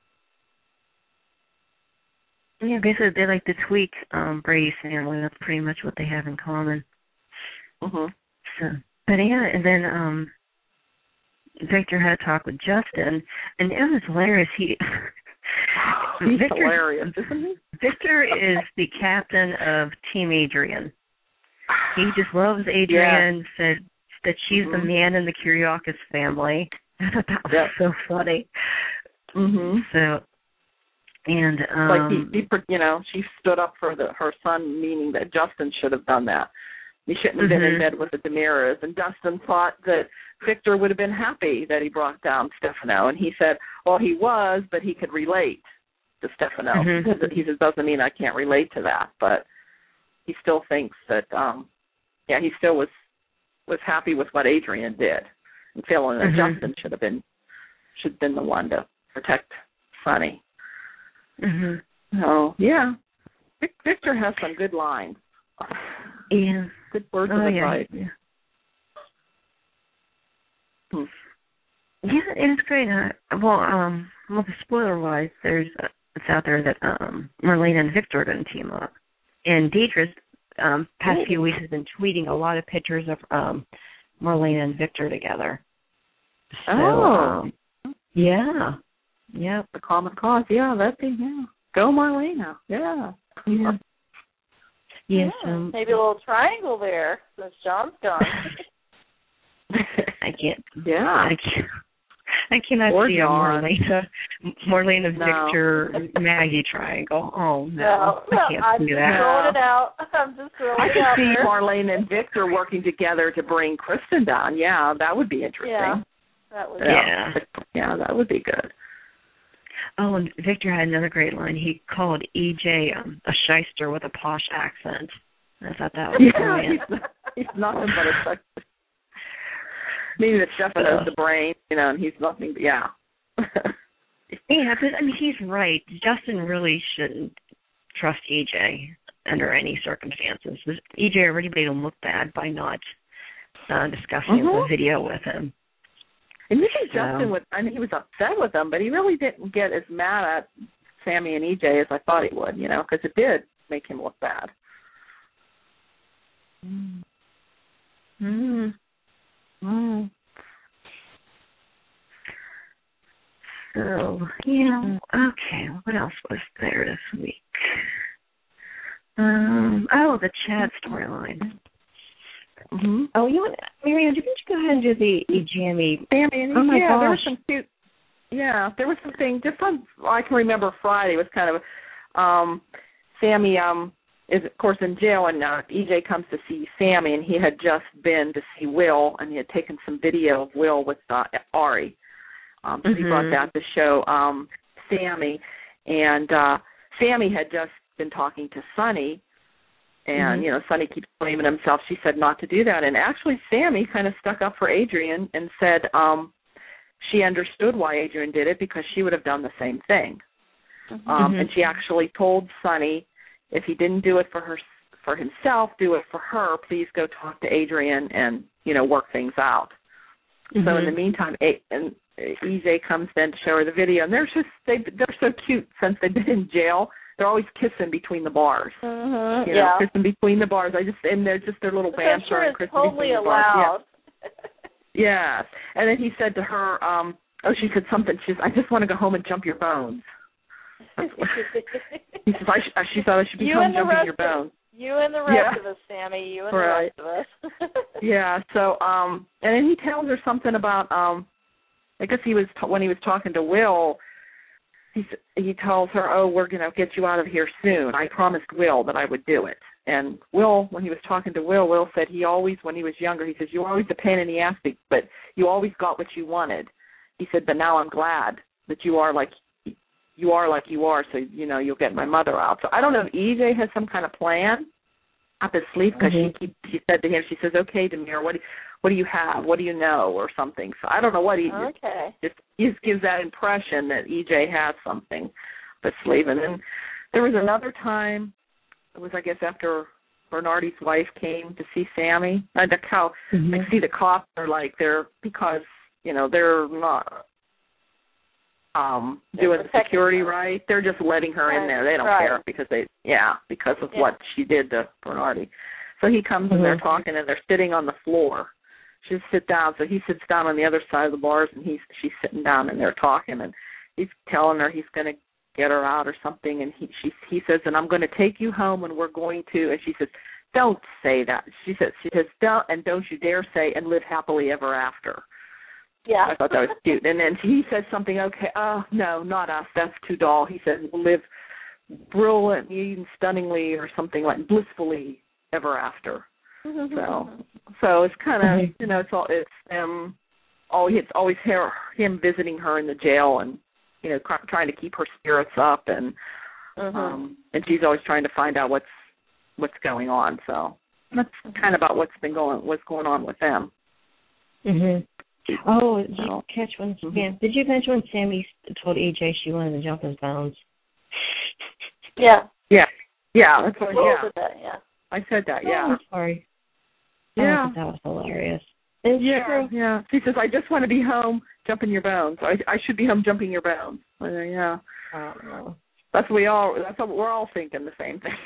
Yeah, basically they like to tweak Brady's family. That's pretty much what they have in common. So, but and then Victor had a talk with Justin, and it was hilarious. He's hilarious, isn't he? Victor is the captain of Team Adrian. He just loves Adrian. Said that she's the man in the Kiriakis family. I thought that was so funny. So. And she stood up for her son, meaning that Justin should have done that. He shouldn't have been in bed with the DeMiras. And Justin thought that Victor would have been happy that he brought down Stefano. And he said, well, he was, but he could relate to Stefano. He says, doesn't mean I can't relate to that. But he still thinks that, he still was happy with what Adrian did, and feeling that Justin should have been the one to protect Sonny. Oh, yeah. Victor has some good lines. Yeah. Good words of advice. Yeah, it is great. Well, the spoiler-wise, there's it's out there that Marlena and Victor are going to team up. And Deidre's past few weeks has been tweeting a lot of pictures of Marlena and Victor together. So, yeah. Yep. The common cause. Yeah, that'd be, Go Marlena. Yeah. Yes. Maybe a little triangle there since John's gone. I can't. Yeah. I cannot see a Marlena, No. Victor, Maggie triangle. Oh, no. I can't I'm see just that. throwing it out. I'm just throwing I it could out see there. Marlena and Victor working together to bring Kristen down. Yeah, that would be interesting. Yeah, that would. Yeah, that would be good. Oh, and Victor had another great line. He called EJ a shyster with a posh accent. I thought that was brilliant. He's nothing but a shyster. Maybe the chef knows the brain, and he's nothing but, yeah. Yeah, but I mean, he's right. Justin really shouldn't trust EJ under any circumstances. EJ already made him look bad by not discussing the video with him. And maybe Justin he was upset with him, but he really didn't get as mad at Sammy and EJ as I thought he would, because it did make him look bad. So, okay, what else was there this week? The Chad storyline. Mm-hmm. Oh, Marianne, didn't you go ahead and do the Jamie? Sammy and oh my gosh. There was some cute. Yeah, there was something just on. I can remember Friday was kind of. Sammy is of course in jail, and EJ comes to see Sammy, and he had just been to see Will, and he had taken some video of Will with Ari. So he brought that to show Sammy, and Sammy had just been talking to Sonny. And, Sonny keeps blaming himself. She said not to do that. And actually, Sammy kind of stuck up for Adrian and said she understood why Adrian did it because she would have done the same thing. And she actually told Sonny, if he didn't do it for himself, do it for her. Please go talk to Adrian and, work things out. So in the meantime, EJ comes then to show her the video. And they're so cute since they've been in jail. They're always kissing between the bars. Kissing between the bars. And they're just their little banter. Sure and it's totally allowed. Yes. And then he said to her, she said something. She said, I just want to go home and jump your bones. He says, she thought I should be home jumping your bones. You and the rest of us, Sammy. You and the rest of us. Yeah. So, and then he tells her something about, I guess when he was talking to Will, he tells her, we're going to get you out of here soon. I promised Will that I would do it. And Will, when he was talking to Will said he always, when he was younger, he says, you were always a pain in the ass, but you always got what you wanted. He said, but now I'm glad that you are like you are, so, you'll get my mother out. So I don't know if EJ has some kind of plan up his sleeve because she said to him, she says, okay, Demir, what do you have? What do you know? Or something. So I don't know what he just gives that impression that EJ has something up his sleeve. And then there was another time, it was, I guess, after Bernardi's wife came to see Sammy. I see the cops are like, because, they're not doing the security right. They're just letting her in there. They don't care because of what she did to Bernardi. So he comes and they're talking and they're sitting on the floor. She just sit down. So he sits down on the other side of the bars and she's sitting down and they're talking and he's telling her he's going to get her out or something. And he says, and I'm going to take you home and we're going to. And she says, don't say that. She says, don't you dare say and live happily ever after. Yeah. I thought that was cute. And then he says something, no, not us. That's too dull. He says, we'll live brilliantly and stunningly or something like blissfully ever after. So it's kind of, it's always him visiting her in the jail and, trying to keep her spirits up and she's always trying to find out what's going on. So that's kind of about what's going on with them. Oh, did you catch when? Did you mention when Sammy told EJ she wanted to jump his bones? Yeah. That's what. I said that. Yeah. I'm sorry. Yeah. I thought that was hilarious. Yeah. She says, I just want to be home jumping your bones. I should be home jumping your bones. Yeah. Oh, no. That's what we're all thinking the same thing.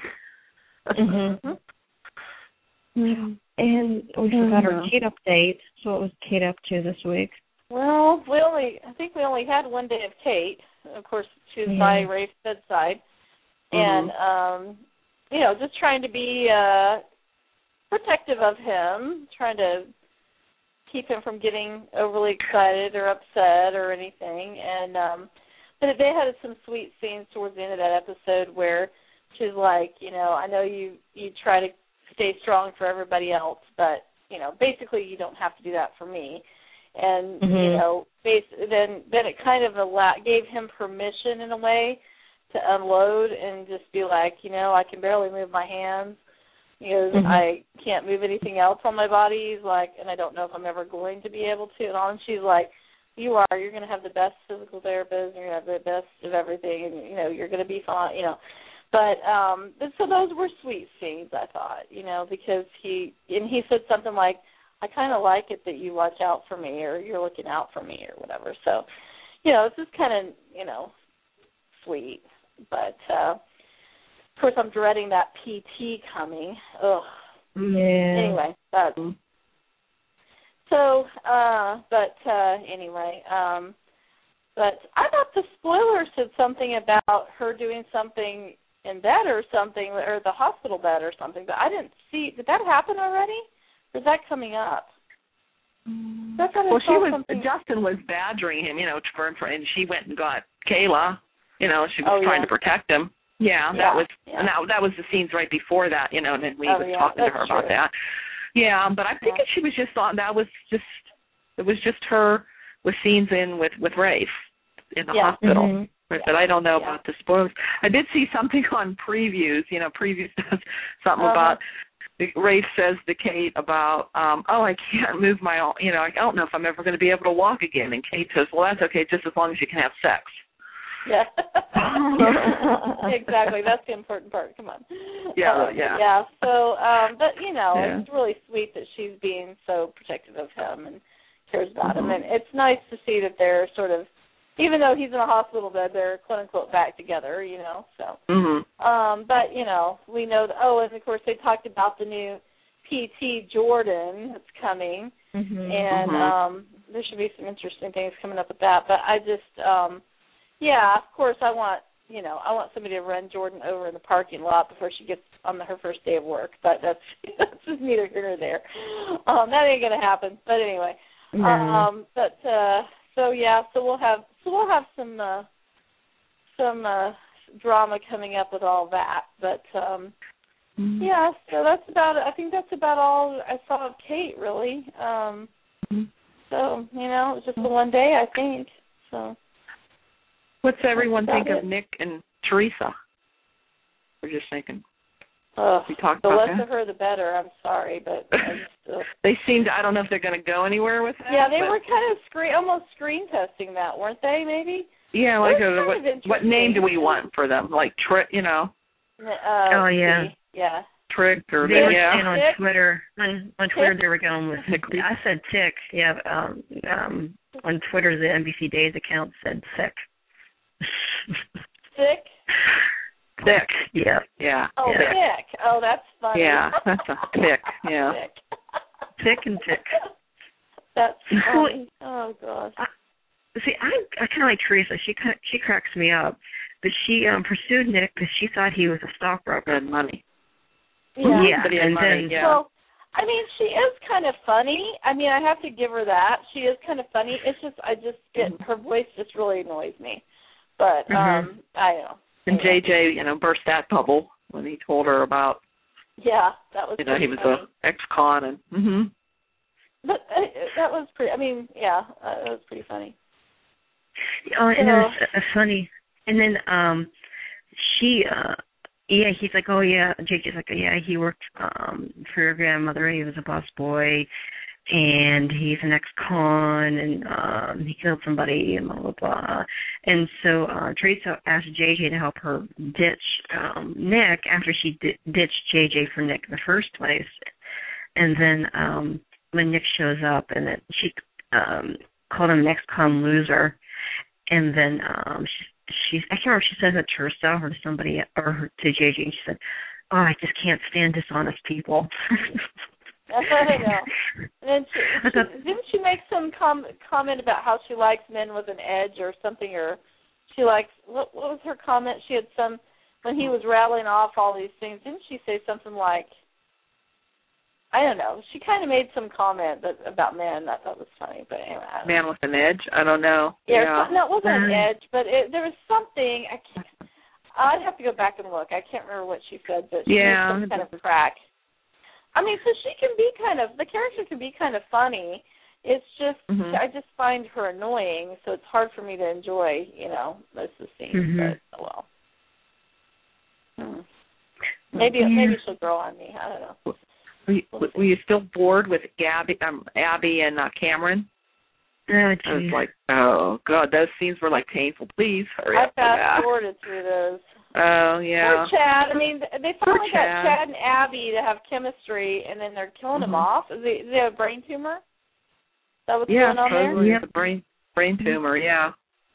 And we forgot our Kate update. So what was Kate up to this week? Well, I think we only had one day of Kate. Of course, she was by Rafe's bedside. And, just trying to be protective of him, trying to keep him from getting overly excited or upset or anything. And but they had some sweet scenes towards the end of that episode where she's like, I know you try to stay strong for everybody else, but, basically you don't have to do that for me. And, then it kind of gave him permission in a way to unload and just be like, I can barely move my hands. I can't move anything else on my body. He's like, and I don't know if I'm ever going to be able to. And she's like, you're going to have the best physical therapist, you're going to have the best of everything, and, you're going to be fine, But so those were sweet scenes, I thought, because he said something like, I kind of like it that you watch out for me or you're looking out for me or whatever. So, it's just kind of, sweet. But, of course, I'm dreading that PT coming. Ugh. Yeah. Anyway, anyway, but I thought the spoiler said something about her doing something in bed or something, or the hospital bed or something, but I didn't see. Did that happen already? Or is that coming up? Justin was badgering him, and she went and got Kayla. She was trying to protect him. Yeah, that was the scenes right before that, and then we was talking to her about that. Yeah, but I think she was just on. It was just her with scenes with Rafe in the hospital. But I don't know about the spoilers. I did see something on previews. Previews does something about. Rafe says to Kate about, I can't move my, I don't know if I'm ever going to be able to walk again. And Kate says, well, that's okay, just as long as you can have sex. Yeah. Exactly. That's the important part. Come on. Yeah. Yeah. So, but, it's really sweet that she's being so protective of him and cares about him. And it's nice to see that they're sort of, even though he's in a hospital bed, they're quote unquote back together, so. But, we know that, and of course they talked about the new PT Jordan that's coming. And there should be some interesting things coming up with that. But I just, of course I want somebody to run Jordan over in the parking lot before she gets on her first day of work. But that's just neither here nor there. That ain't going to happen. But anyway. So we'll have some drama coming up with all that, but so that's about it. I think that's about all I saw of Kate, really. So it was just the one day, I think. So what's everyone think of Nick and Teresa? We're just thinking. We talked the about less that. of her, the better. I'm sorry, but they seemed. I don't know if they're going to go anywhere with that. Yeah, they were kind of almost screen testing that, weren't they? Maybe. Yeah, like what name do we want for them? Like Trick, Yeah. Trick or they were saying on Twitter. On Twitter, they were going with. I said Tick. Yeah. On Twitter, the NBC Days account said Sick. Sick. Thick. Yeah. Yeah. Oh, yeah. thick. Oh, that's funny. Yeah, that's a thick. Yeah. Thick and tick. That's funny. Oh, gosh. See, I kind of like Teresa. She cracks me up. But she pursued Nick because she thought he was a stockbroker. Had money. Yeah. And then, Well, I mean, she is kind of funny. I mean, I have to give her that. She is kind of funny. It's just, her voice just really annoys me. But, I don't know. And JJ, burst that bubble when he told her about. Yeah, that was. He was an ex-con, and. But that was pretty. I mean, that was pretty funny. And it was funny. And then he's like, oh yeah, JJ's like, yeah, he worked for your grandmother. He was a bus boy, and he's an ex-con, and he killed somebody, and blah, blah, blah. And so Teresa asked JJ to help her ditch Nick after she ditched JJ for Nick in the first place. And then when Nick shows up, and then she called him an ex-con loser, and then I can't remember if she said that to herself or to somebody, or to JJ, and she said, "Oh, I just can't stand dishonest people." I know. And then didn't she make some comment about how she likes men with an edge or something, or she likes, what was her comment? She had some, when he was rattling off all these things, didn't she say something like, I don't know, she kind of made some comment about men I thought was funny, but anyway. Man with an edge? I don't know. Yeah. No, it wasn't an edge, but there was something, I'd have to go back and look. I can't remember what she said, but she made some kind of crack. I mean, so she can be the character can be kind of funny. It's just, I just find her annoying, so it's hard for me to enjoy, most of the scenes, but oh well. Maybe she'll grow on me. I don't know. Were you still bored with Abby and Cameron? Oh, I was like, oh, God, those scenes were like painful. Please hurry up. I fast-forwarded through those. Oh, yeah. Poor Chad. I mean, they finally got Chad and Abby to have chemistry, and then they're killing him off. Is he have a brain tumor? Is that what's going on there? Yeah, the brain tumor, yeah.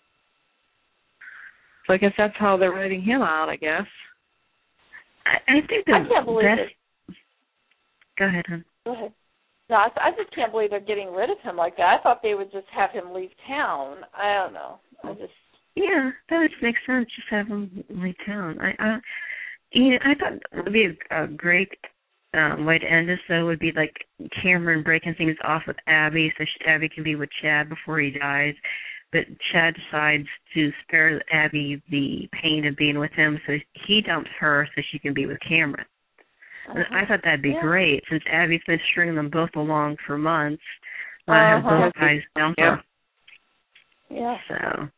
So I guess that's how they're writing him out, I guess. I think I can't believe it. Go ahead, hon. Go ahead. No, I just can't believe they're getting rid of him like that. I thought they would just have him leave town. I don't know. Yeah, that would make sense. Just have him leave town. I thought it would be a great way to end this, though, would be like Cameron breaking things off with Abby so Abby can be with Chad before he dies. But Chad decides to spare Abby the pain of being with him, so he dumps her so she can be with Cameron. And I thought that'd be great, since Abby's been stringing them both along for months. Have both guys dump her. Yeah. So.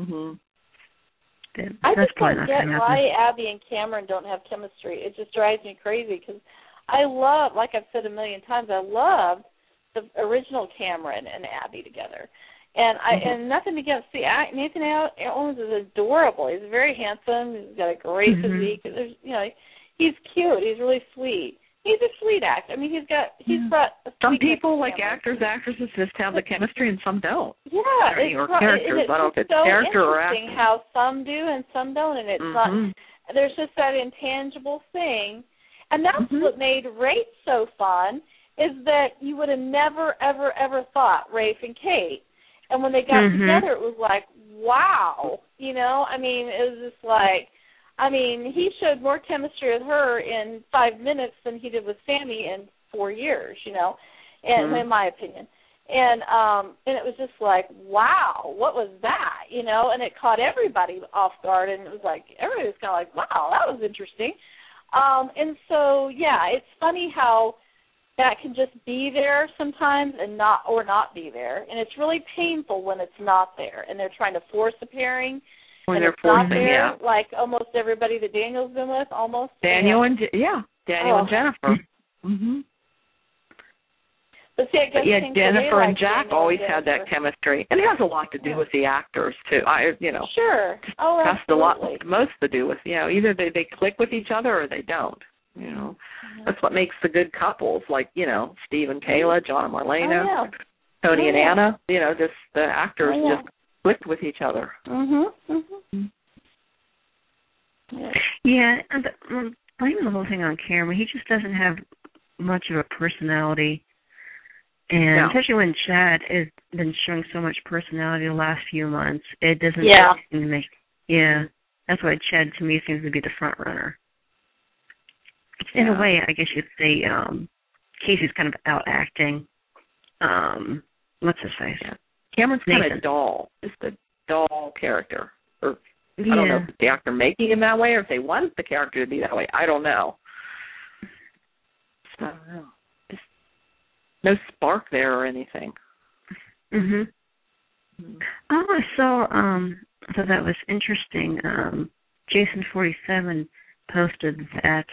I just don't get why Abby and Cameron don't have chemistry. It just drives me crazy because I love, like I've said a million times, I love the original Cameron and Abby together. And and nothing against Nathan Owens is adorable. He's very handsome. He's got a great physique. He's cute. He's really sweet. He's a sweet actor. I mean, he's brought some people like actors, actresses just have the chemistry and some don't. Yeah, or characters. I don't know if it's so character or actor. Interesting how some do and some don't, and it's not. There's just that intangible thing, and that's what made Rafe so fun. Is that you would have never, ever, ever thought Rafe and Kate, and when they got together, it was like, wow, I mean, it was just like. I mean, he showed more chemistry with her in 5 minutes than he did with Sammy in 4 years, and in my opinion. And it was just like, wow, what was that, And it caught everybody off guard, and it was like, everybody was kind of like, wow, that was interesting. And so, yeah, it's funny how that can just be there sometimes and not be there. And it's really painful when it's not there, and they're trying to force a pairing. When and they're it's not forcing, there, like almost everybody that Daniel's been with, almost. Daniel and Jennifer. But see, I guess Jennifer and Jack always had that chemistry, and it has a lot to do with the actors too. Sure. Oh, that's a lot most to do with either they click with each other or they don't. That's what makes the good couples, like Steve and Kayla, John and Marlena, Tony and Anna. Just the actors just clicked with each other. Yeah, and blaming the whole thing on Cameron, he just doesn't have much of a personality. And especially when Chad has been showing so much personality the last few months, it doesn't seem to make. Yeah, that's why Chad to me seems to be the front runner. In a way, I guess you'd say Casey's kind of out acting. What's his face? Yeah. Cameron's kind of dull, just a dull character. Or I don't know if it's the actor making him that way or if they want the character to be that way. I don't know. I don't know. Just no spark there or anything. Oh, I saw. So that was interesting. Jason47 posted that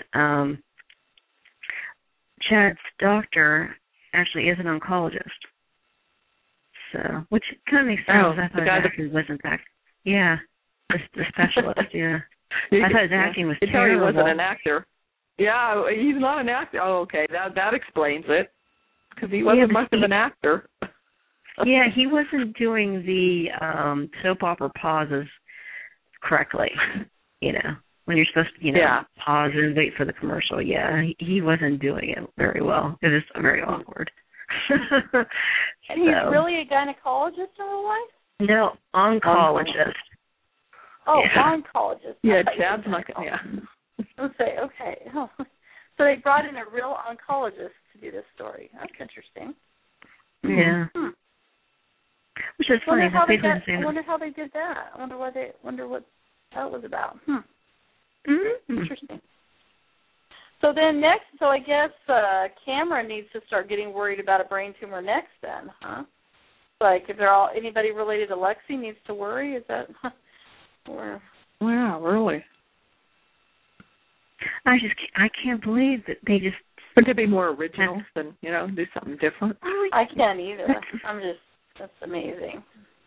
Chad's doctor actually is an oncologist. So, which kind of makes sense. I thought his acting wasn't that. Yeah, the specialist. I thought his acting was terrible. He wasn't an actor. Yeah, he's not an actor. Oh, okay, that explains it. Because he wasn't much of an actor. Yeah, he wasn't doing the soap opera pauses. correctly. You know, when you're supposed to, pause and wait for the commercial. Yeah, he wasn't doing it very well. It was very awkward. And he's really a gynecologist in real life? No, oncologist. Oh, oncologist. Yeah, Chad's not. Yeah. Okay. Oh. So they brought in a real oncologist to do this story. That's interesting. Yeah. Which is funny. I wonder how they did that. I wonder what that was about. Interesting. So then next, I guess Cameron needs to start getting worried about a brain tumor next then, huh? Like if they're anybody related to Lexi needs to worry, is that or wow, really? I can't believe that they just Wouldn't it be more original than, do something different? I can't either. That's amazing.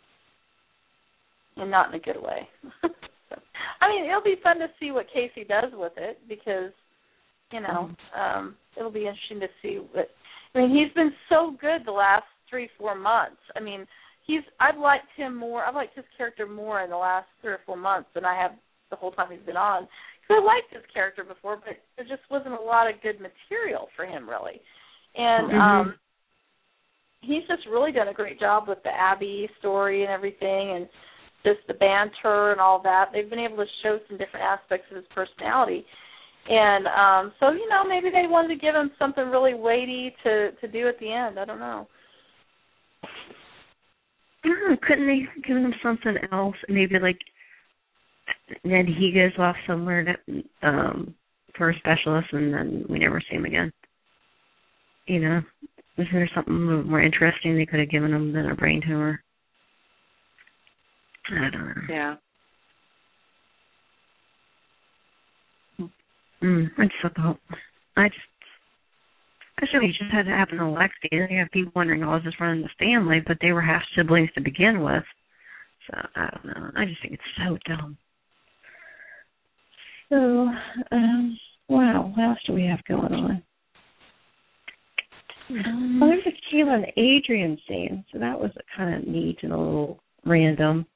And not in a good way. I mean, it'll be fun to see what Casey does with it because, it'll be interesting to see he's been so good the last 3-4 months. I mean, I've liked him more. I've liked his character more in the last 3 or 4 months than I have the whole time he's been on. Because I liked his character before, but there just wasn't a lot of good material for him, really. And he's just really done a great job with the Abby story and everything and just the banter and all that. They've been able to show some different aspects of his personality. And so, maybe they wanted to give him something really weighty to do at the end. I don't know. Couldn't they give him something else? Maybe then he goes off somewhere for a specialist, and then we never see him again. Is there something more interesting they could have given him than a brain tumor? I don't know. Yeah. I just thought, I should have just had to happen to Lexi. And you have people wondering, I was just running the family, but they were half siblings to begin with. So, I don't know. I just think it's so dumb. So, wow, what else do we have going on? Well, there's a Kayla and Adrian scene, so that was kind of neat and a little random.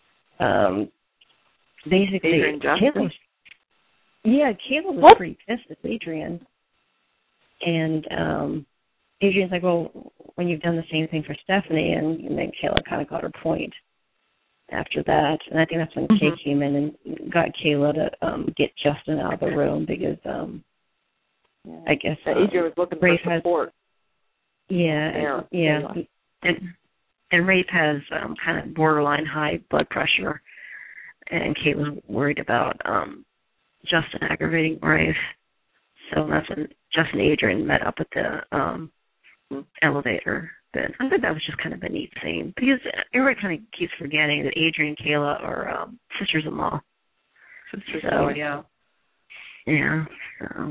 Basically, Adrian Justice? Kayla was pretty pissed at Adrian. And Adrian's like, well, when you've done the same thing for Stephanie, and then Kayla kind of got her point after that. And I think that's when Kay came in and got Kayla to get Justin out of the room because I guess Adrian was looking for support. Yeah. And Rafe has kind of borderline high blood pressure, and Kate was worried about Justin aggravating Rafe. So that's when Justin and Adrian met up at the elevator. But I think that was just kind of a neat scene because everybody kind of keeps forgetting that Adrian and Kayla are sisters-in-law. Sisters-in-law, yeah. Yeah. So.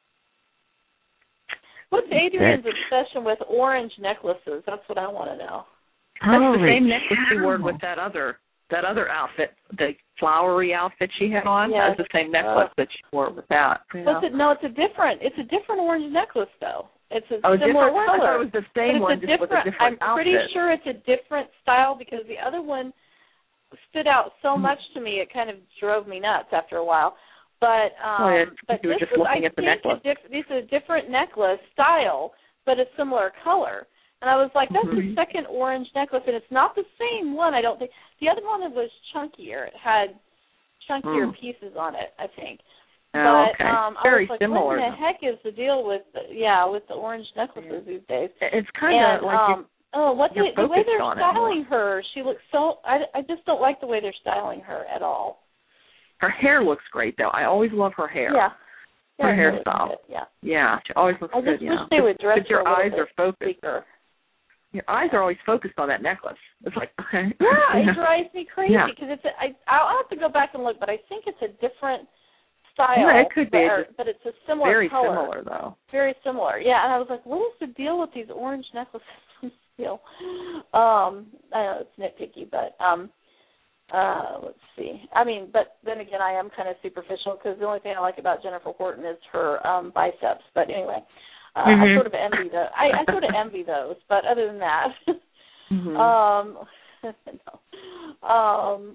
What's Adrian's obsession with orange necklaces? That's what I want to know. That's the same necklace she wore with that other outfit, the flowery outfit she had on. Yes. That's the same necklace that she wore with that. No, it's a different orange necklace though. It's a similar different one? color. I thought it was the same one, just with a different outfit. I'm pretty sure it's a different style because the other one stood out so much to me it kind of drove me nuts after a while. But but you were this just looking at the necklace. This is a different necklace style, but a similar color. And I was like, that's the second orange necklace, and it's not the same one, I don't think. The other one was chunkier. It had chunkier pieces on it, I think. Oh, but okay. Very I was like, similar. What the heck is the deal with the orange necklaces these days? It's kind of like the way they're styling her, she looks so. I just don't like the way they're styling her at all. Her hair looks great, though. I always love her hair. Yeah. Her hairstyle. Yeah, she always looks good. I just wish they would dress her your eyes are focused. Sleeker. Your eyes are always focused on that necklace. It's like, okay. Yeah, it drives me crazy because I'll have to go back and look, but I think it's a different style. Yeah, it could be. But it's a similar very color. Very similar, though. Very similar, yeah. And I was like, what is the deal with these orange necklaces? Still, I know it's nitpicky, but let's see. I mean, but then again, I am kind of superficial because the only thing I like about Jennifer Horton is her biceps. But anyway. I sort of envy those. I sort of envy those, but other than that, let's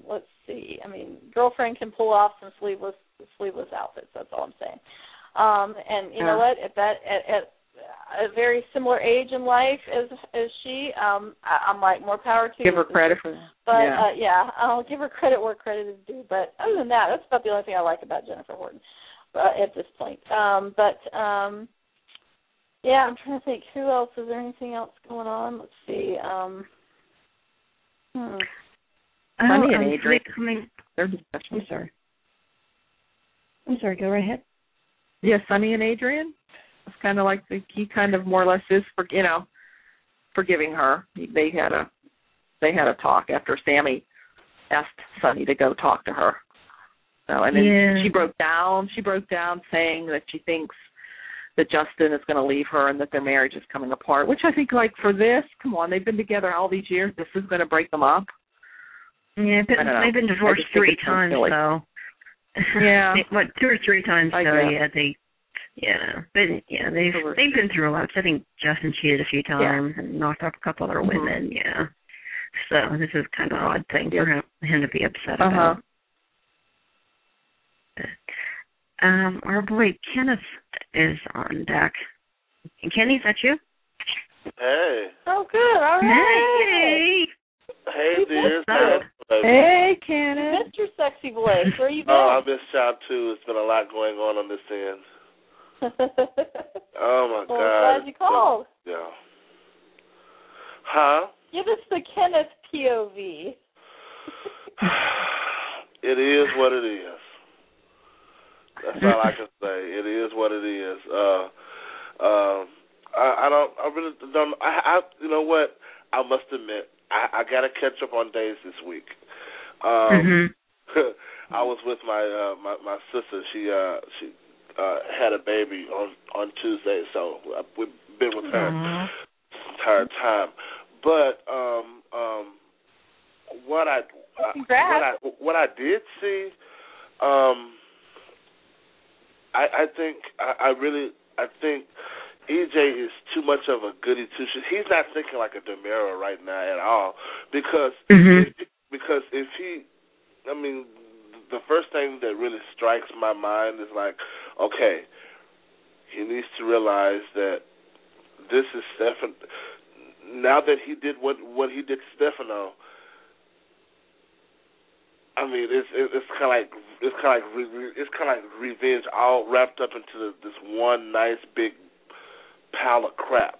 see. I mean, girlfriend can pull off some sleeveless outfits. That's all I'm saying. And you know what? At a very similar age in life as she, I'm like, more power to you. Give her credit for that. But I'll give her credit where credit is due. But other than that, that's about the only thing I like about Jennifer Horton at this point. I'm trying to think. Who else? Is there anything else going on? Let's see. Sunny and Adrian. I'm sorry. Go right ahead. Yeah, Sunny and Adrian. It's kind of like he kind of more or less is forgiving her. They had a talk after Sammy asked Sunny to go talk to her. So and then she broke down. She broke down saying that she thinks that Justin is going to leave her and that their marriage is coming apart. Which I think, like, for this, come on, they've been together all these years. This is going to break them up. Yeah, but they've been divorced 3 times, so. Yeah. 2 or 3 times, so they've been through a lot. I think Justin cheated a few times and knocked up a couple other women, So this is kind of an odd thing for him to be upset about. Our boy Kenneth is on deck. Kenny, is that you? Hey. Oh, good. All right. Hey, dear. Hey, Kenneth. You missed your sexy voice. Where you been? Oh, I missed y'all, too. It's been a lot going on this end. Oh, my God. I'm glad you called. Yeah. Huh? Give us the Kenneth POV. It is what it is. That's all I can say. It is what it is. I really don't. You know what? I must admit, I got to catch up on days this week. I was with my sister. She had a baby on Tuesday, so we've been with her the entire time. But what I did see, I think EJ is too much of a goody two-shoes. He's not thinking like a DiMera right now at all because if he, I mean, the first thing that really strikes my mind is like, okay, he needs to realize that this is Stefan. Now that he did what he did to Stefano, I mean, it's kind of like revenge, all wrapped up into this one nice big pile of crap.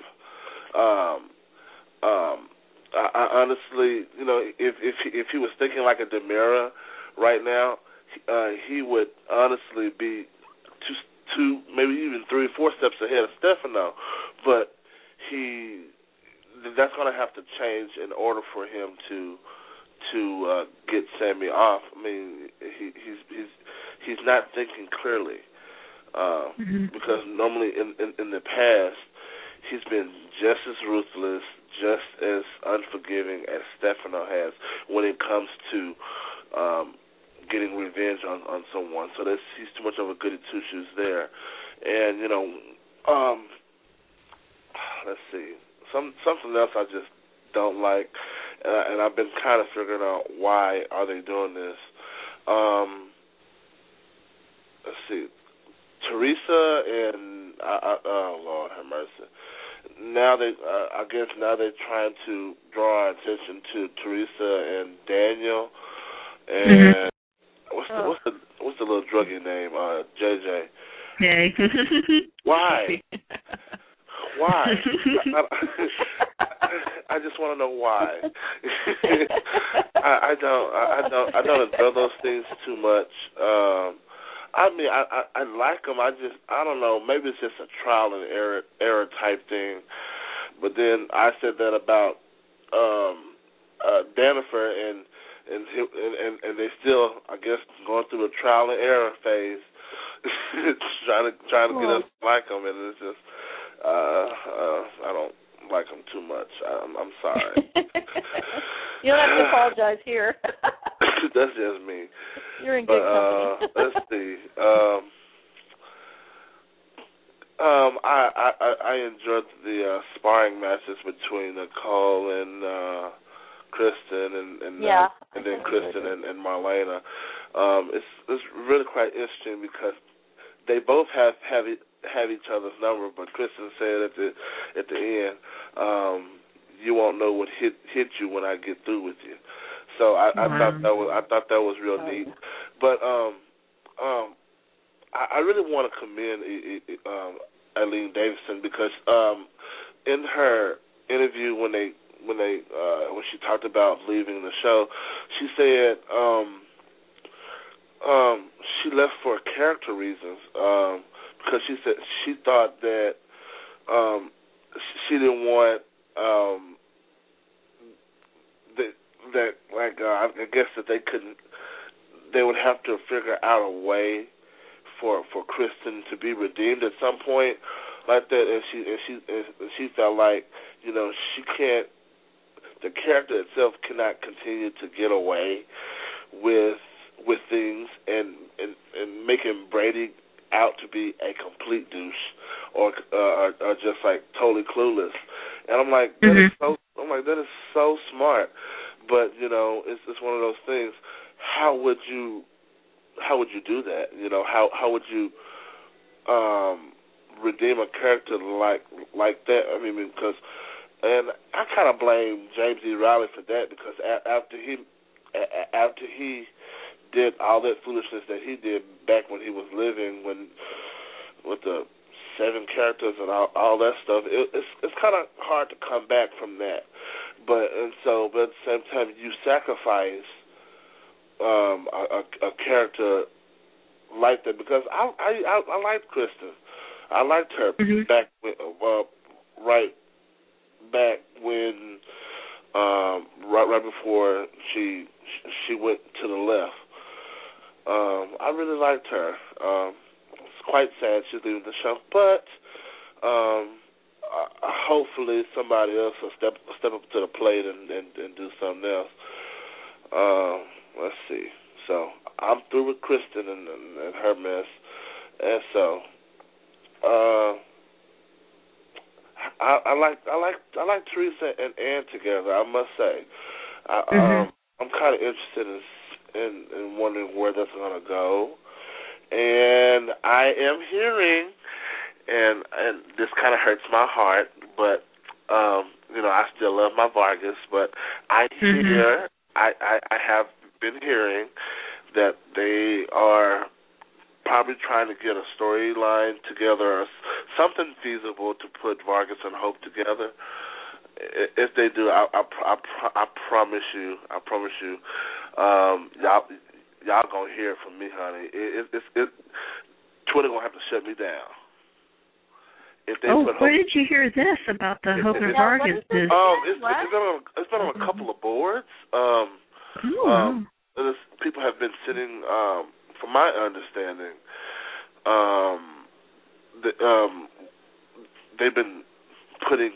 I honestly, you know, if he was thinking like a DiMera right now, he would honestly be two, maybe even 3 or 4 steps ahead of Stefano. But that's going to have to change in order for him to get Sammy off. I mean, he's not thinking clearly because normally in the past he's been just as ruthless, just as unforgiving as Stefano has when it comes to getting revenge on someone. So he's too much of a goody two-shoes there. And, you know, let's see. Something else I just don't like, and I've been kind of figuring out why are they doing this. Let's see. Teresa and oh Lord have mercy. Now I guess they're trying to draw our attention to Teresa and Daniel, and what's the little druggy name? JJ. Hey. Why? Why? I just want to know why. I don't enjoy those things too much. I mean, I like them. I don't know. Maybe it's just a trial and error type thing. But then I said that about Danifer, and they still, I guess, going through a trial and error phase, trying to get us to like them, and it's just I don't like them too much. I'm sorry. You don't have to apologize here. That's just me. You're in good company. Let's see. I enjoyed the sparring matches between Cole and Kristen and then Kristen and Marlena. It's really quite interesting because they both have each other's number, but Kristen said at the end, you won't know what hit you when I get through with you. So I thought that was real neat. But I really want to commend Eileen Davidson because in her interview when she talked about leaving the show, she said she left for character reasons because she said she thought that she didn't want I guess that they would have to figure out a way for Kristen to be redeemed at some point like that, and she felt like, you know, she can't, the character itself cannot continue to get away with things and making Brady out to be a complete douche or just like totally clueless. And I'm like, that is so smart. But, you know, it's one of those things. How would you do that? You know, how would you redeem a character like that? I mean, because, and I kind of blame James E. Riley for that because after he did all that foolishness that he did back when he was living, with the 7 characters and all that stuff, it's kind of hard to come back from that. But at the same time, you sacrifice a character like that because I liked Kristen. I liked her back right back when right before she went to the left. I really liked her. It's quite sad she's leaving the show, but hopefully somebody else will step up to the plate and do something else. Let's see. So I'm through with Kristen and her mess, and so I like Teresa and Ann together. I must say, I'm kind of interested in wondering where that's going to go, and I am hearing, and this kind of hurts my heart, but you know, I still love my Vargas, but I hear I have been hearing that they are probably trying to get a storyline together, or something feasible to put Vargas and Hope together. If they do, I promise you, y'all gonna hear it from me, honey. Twitter gonna have to shut me down. Where did you hear this about the Hope and Vargas? It's been on a couple of boards. People have been sitting, from my understanding, they've been putting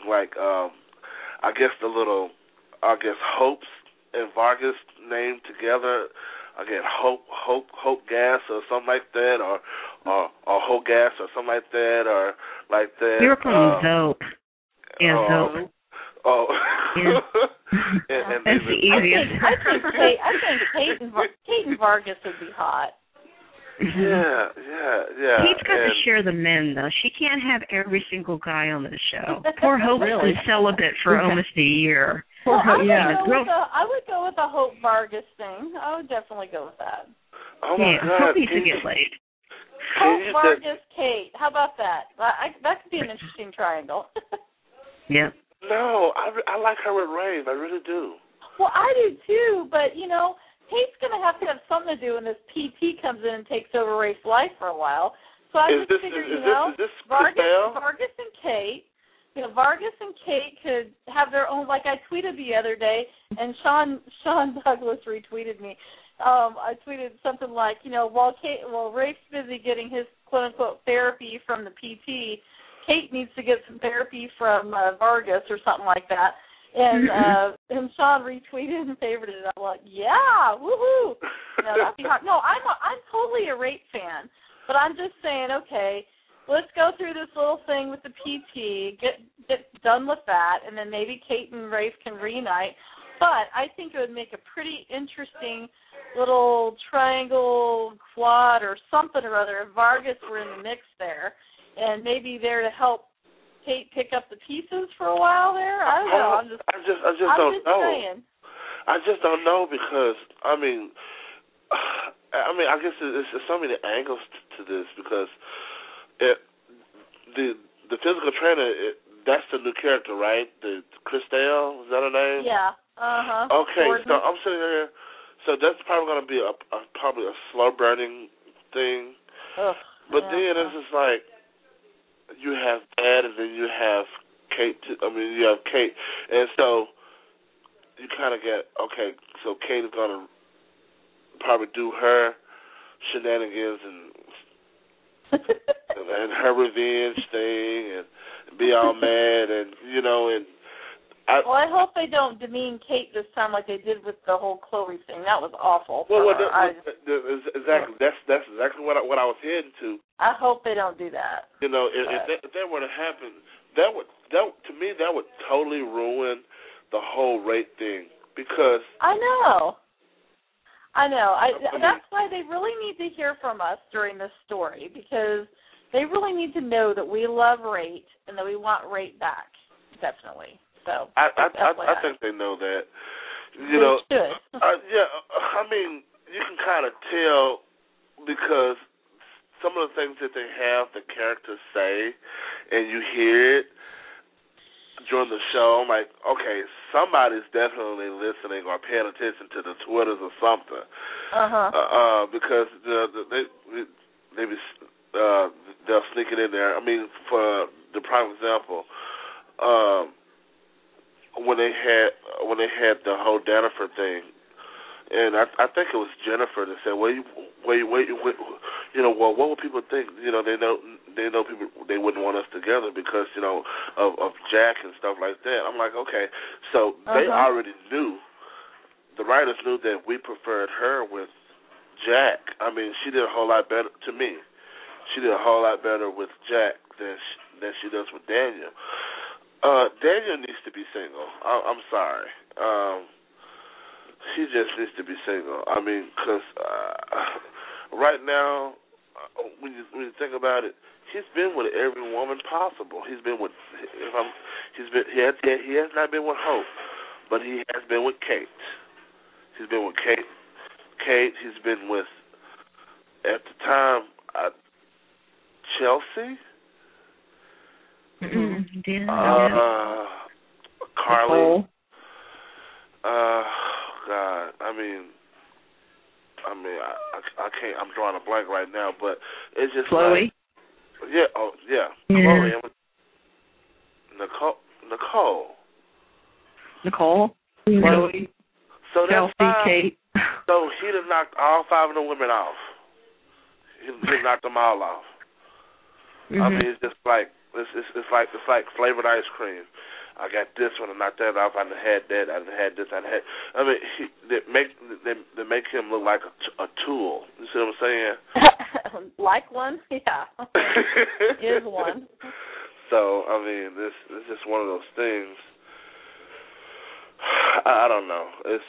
Hope's and Vargas name together. Again, Hope Gas or something like that, or Hope Gas or something like that, or like that. We were calling Zope. Yeah, Zope. Oh. Yeah. That's the easiest. I think Kate and Vargas would be hot. Yeah. Kate's got to share the men, though. She can't have every single guy on the show. Poor Hope's been celibate for almost a year. Well, I would go with the Hope Vargas thing. I would definitely go with that. Oh my God! Hope needs to get laid. Hope Vargas, Kate. How about that? That could be an interesting triangle. Yeah. No, I like her with Rave. I really do. Well, I do too, but you know, Kate's going to have something to do when this PT comes in and takes over Rafe's life for a while. So I just figured, Vargas and Kate. You know, Vargas and Kate could have their own, like I tweeted the other day, and Sean Douglas retweeted me. I tweeted something like, you know, while Rafe's busy getting his quote-unquote therapy from the PT, Kate needs to get some therapy from Vargas or something like that. And Sean retweeted and favorited it. I'm like, yeah, woohoo! You know, that'd be hard. No, I'm totally a Rafe fan, but I'm just saying, okay, let's go through this little thing with the PT, get done with that, and then maybe Kate and Rafe can reunite. But I think it would make a pretty interesting little triangle, quad, or something or other if Vargas were in the mix there, and maybe there to help Kate pick up the pieces for a while there. I don't know. I'm just don't know. saying. I just don't know because I mean, I guess there's so many angles to this because the physical trainer, that's the new character, right? The Christelle, is that her name? Yeah. Okay, Gordon. so I'm sitting here. So that's probably going to be probably a slow burning thing. Ugh, but then it's just like you have Dad and then you have Kate. You have Kate, and so you kind of get okay. So Kate is going to probably do her shenanigans and her revenge thing and be all mad and I hope they don't demean Kate this time like they did with the whole Chloe thing. That was awful. Exactly. That's exactly what I was heading to. I hope they don't do that. If that were to happen, that would totally ruin the whole rape thing because I know. That's why they really need to hear from us during this story because they really need to know that we love Rate and that we want Rate back. Definitely. So I think they know that. They should. I mean, you can kind of tell because some of the things that they have the characters say, and you hear it during the show. I'm like, okay, somebody's definitely listening or paying attention to the Twitters or something. Because they'll sneak it in there. I mean, for the prime example. When they had the whole Dannifer thing, and I think it was Jennifer that said, what would people think? They know people, they wouldn't want us together because of Jack and stuff like that. I'm like, okay, so they already knew. The writers knew that we preferred her with Jack. I mean, she did a whole lot better to me. She did a whole lot better with Jack than she does with Daniel. Daniel needs to be single. I'm sorry. She just needs to be single. I mean, because right now, when you think about it, he's been with every woman possible. He has not been with Hope, but he has been with Kate. He's been with Kate. He's been with, at the time, Chelsea. Carly. God. I mean, I can't. I'm drawing a blank right now, but it's just Chloe. Chloe. Nicole. Chloe. So Chelsea. that's Kate. So he done knocked all 5 of the women off. He knocked them all off. I mean, it's just like it's like flavored ice cream. I got this one, I knocked that off. I done had that. I done had this. I mean, they make him look like a tool. You see what I'm saying? Like one, yeah. Is one. So I mean, this is just one of those things. I don't know.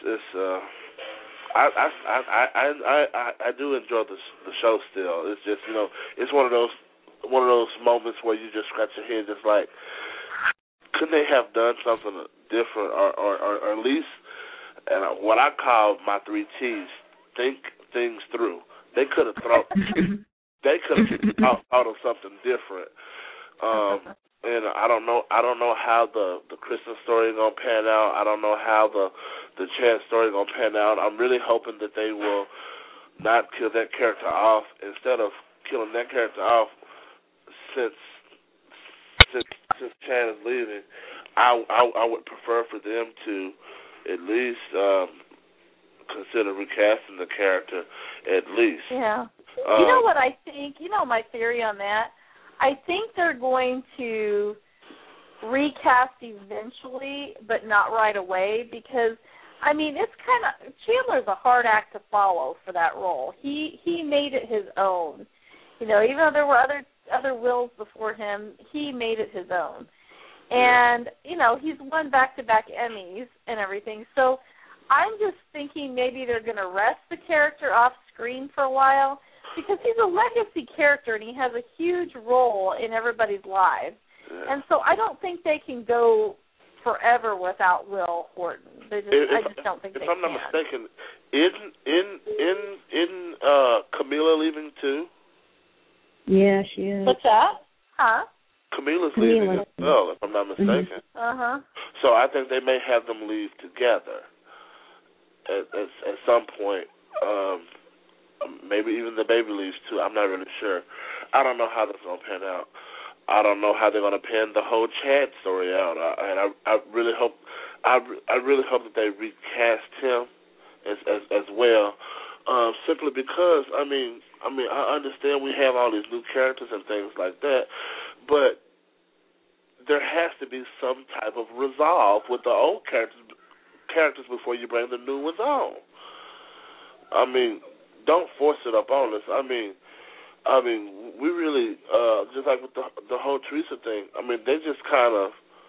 I do enjoy the show still. It's just it's one of those moments where you just scratch your head, just like, couldn't they have done something different, or at least, and what I call my 3 T's, think things through. They could have thought of something different. And I don't know how the Kristen story is gonna pan out. I don't know how the Chad story is gonna pan out. I'm really hoping that they will not kill that character off. Instead of killing that character off, since Chad is leaving, I would prefer for them to at least consider recasting the character at least. Yeah. You know what I think? You know my theory on that? I think they're going to recast eventually, but not right away, because, I mean, it's kind of, Chandler's a hard act to follow for that role. He made it his own. Even though there were other Wills before him, he made it his own. And, you know, he's won back-to-back Emmys and everything. So I'm just thinking maybe they're going to rest the character off screen for a while because he's a legacy character and he has a huge role in everybody's lives. Yeah. And so I don't think they can go forever without Will Horton. I just don't think they can. If I'm not mistaken, isn't Camila leaving too? Yeah, she is. What's that? Huh? Camila's leaving as well, if I'm not mistaken. Uh-huh. So I think they may have them leave together at some point. Maybe even the baby leaves too. I'm not really sure. I don't know how that's going to pan out. I don't know how they're going to pan the whole Chad story out. I really hope that they recast him as well. Simply because I mean I understand we have all these new characters and things like that, but there has to be some type of resolve with the old characters before you bring the new ones on. I mean, don't force it up on us. I mean, we really just like with the whole Teresa thing. I mean, they just kind of.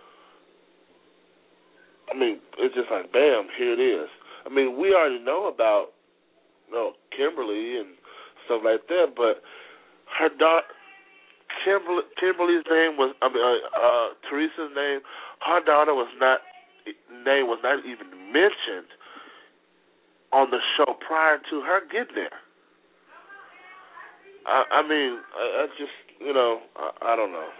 I mean, it's just like bam, here it is. I mean, we already know about, Kimberly and stuff like that, but her daughter, Kimberly's name was, Teresa's name. Her daughter was not even mentioned on the show prior to her getting there. I mean, I just, I don't know.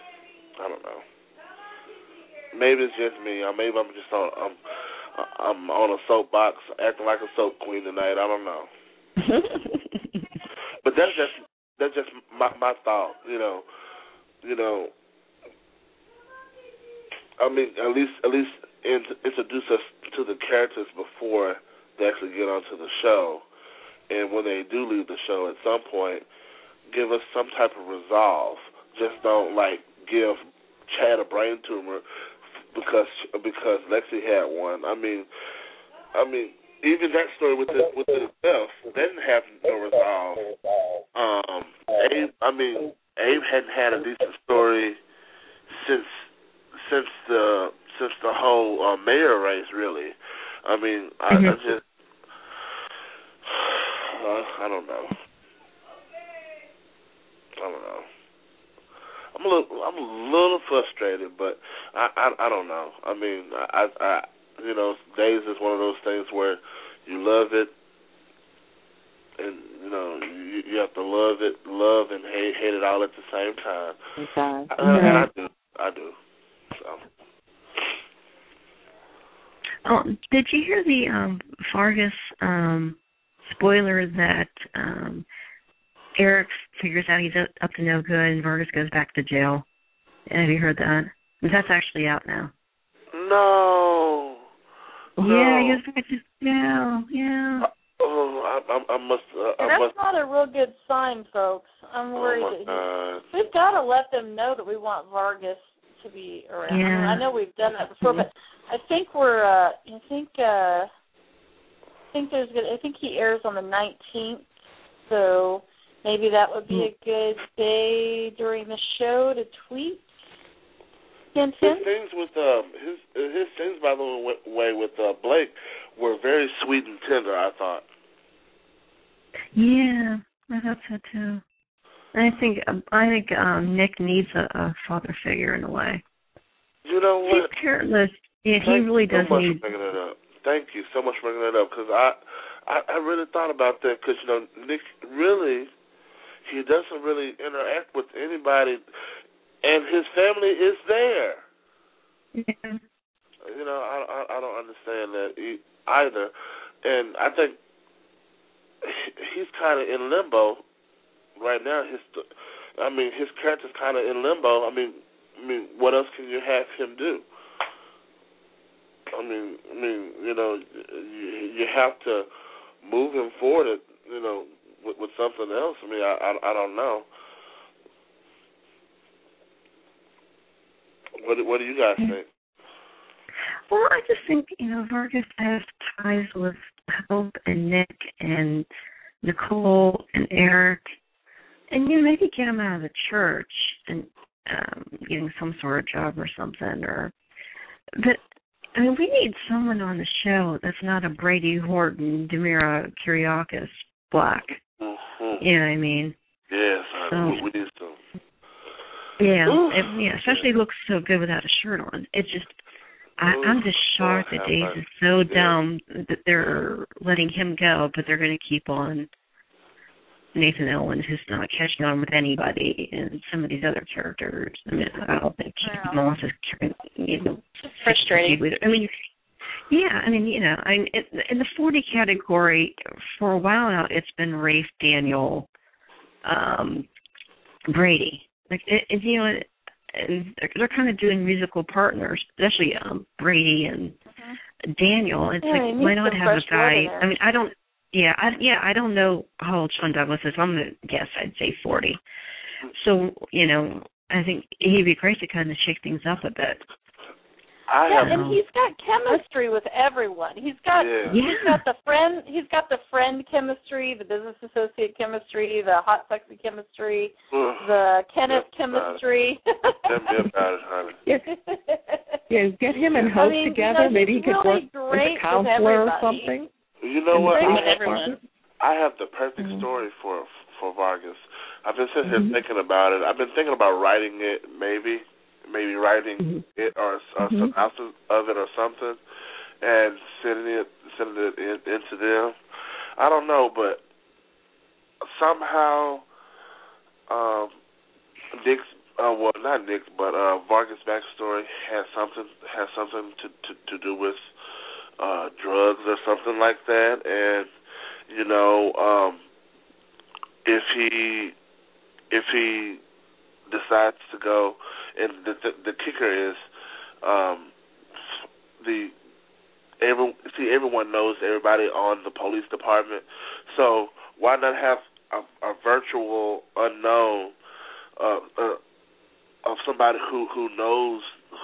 Maybe it's just me. Maybe I'm just I'm on a soapbox, acting like a soap queen tonight. I don't know. But that's just my thought. I mean, at least introduce us to the characters before they actually get onto the show, and when they do leave the show at some point, give us some type of resolve. Just don't give Chad a brain tumor because Lexi had one. I mean, even that story with itself didn't have no resolve. Abe hadn't had a decent story since the whole mayor race, really. I mean, I don't know. I'm a little frustrated, but I don't know. I mean, I Days is one of those things where you love it, and you have to love and hate it all at the same time. Okay. And I do. So. Oh, did you hear the Fargus spoiler that Eric figures out he's up to no good and Vargas goes back to jail? Have you heard that? That's actually out now. No. Yeah, he goes back to jail. Yeah. I must. That's not a real good sign, folks. I'm worried that we've got to let them know that we want Vargas to be around. Yeah. I know we've done that before, but I think I think he airs on the 19th, so maybe that would be a good day during the show to tweet. His things with his things, by the way, with Blake were very sweet and tender, I thought. Yeah, I thought so too. I think Nick needs a father figure in a way. You know what? He's careless. Yeah, he really does need. Thank you so much for bringing it up, because I really thought about that, because Nick really, he doesn't really interact with anybody. And his family is there. Yeah. I don't understand that either. And I think he's kind of in limbo right now. His character's kind of in limbo. I mean, what else can you have him do? You have to move him forward, with something else. I mean, I don't know. What do you guys think? Well, I just think, Vargas has ties with Hope and Nick and Nicole and Eric, and maybe get him out of the church and getting some sort of job or something. But I mean, we need someone on the show that's not a Brady Horton, Demira Kyriakis black. Mm-hmm. You know what I mean? Yes, so, we need some. Yeah, especially looks so good without a shirt on. It's just, I'm just shocked that Days is so dumb that they're letting him go, but they're going to keep on Nathan Owens, who's not catching on with anybody, and some of these other characters. I mean, I don't think Melissa's, frustrating. I mean, yeah, I mean, in the 40 category, for a while now, it's been Rafe, Daniel, Brady. Like, and they're kind of doing musical partners, especially Brady and Daniel. It's like, why not have a guy? I mean, I don't know how old Sean Douglas is. I'm going to guess I'd say 40. So, I think he'd be great to kind of shake things up a bit. And he's got chemistry with everyone. He's got the friend chemistry, the business associate chemistry, the hot sexy chemistry, the Kenneth chemistry. Tell me about it, honey. Yeah, get him and Hope together. Maybe he could work as a counselor or something. You know what? I have the perfect story for Vargas. I've been sitting here thinking about it. I've been thinking about writing it, maybe writing it or some synopsis of it or something, and sending it into them. I don't know, but somehow Vargas' backstory has something to do with drugs or something like that, and if he decides to go, and the kicker is everyone knows everybody on the police department, so why not have a virtual unknown of somebody who knows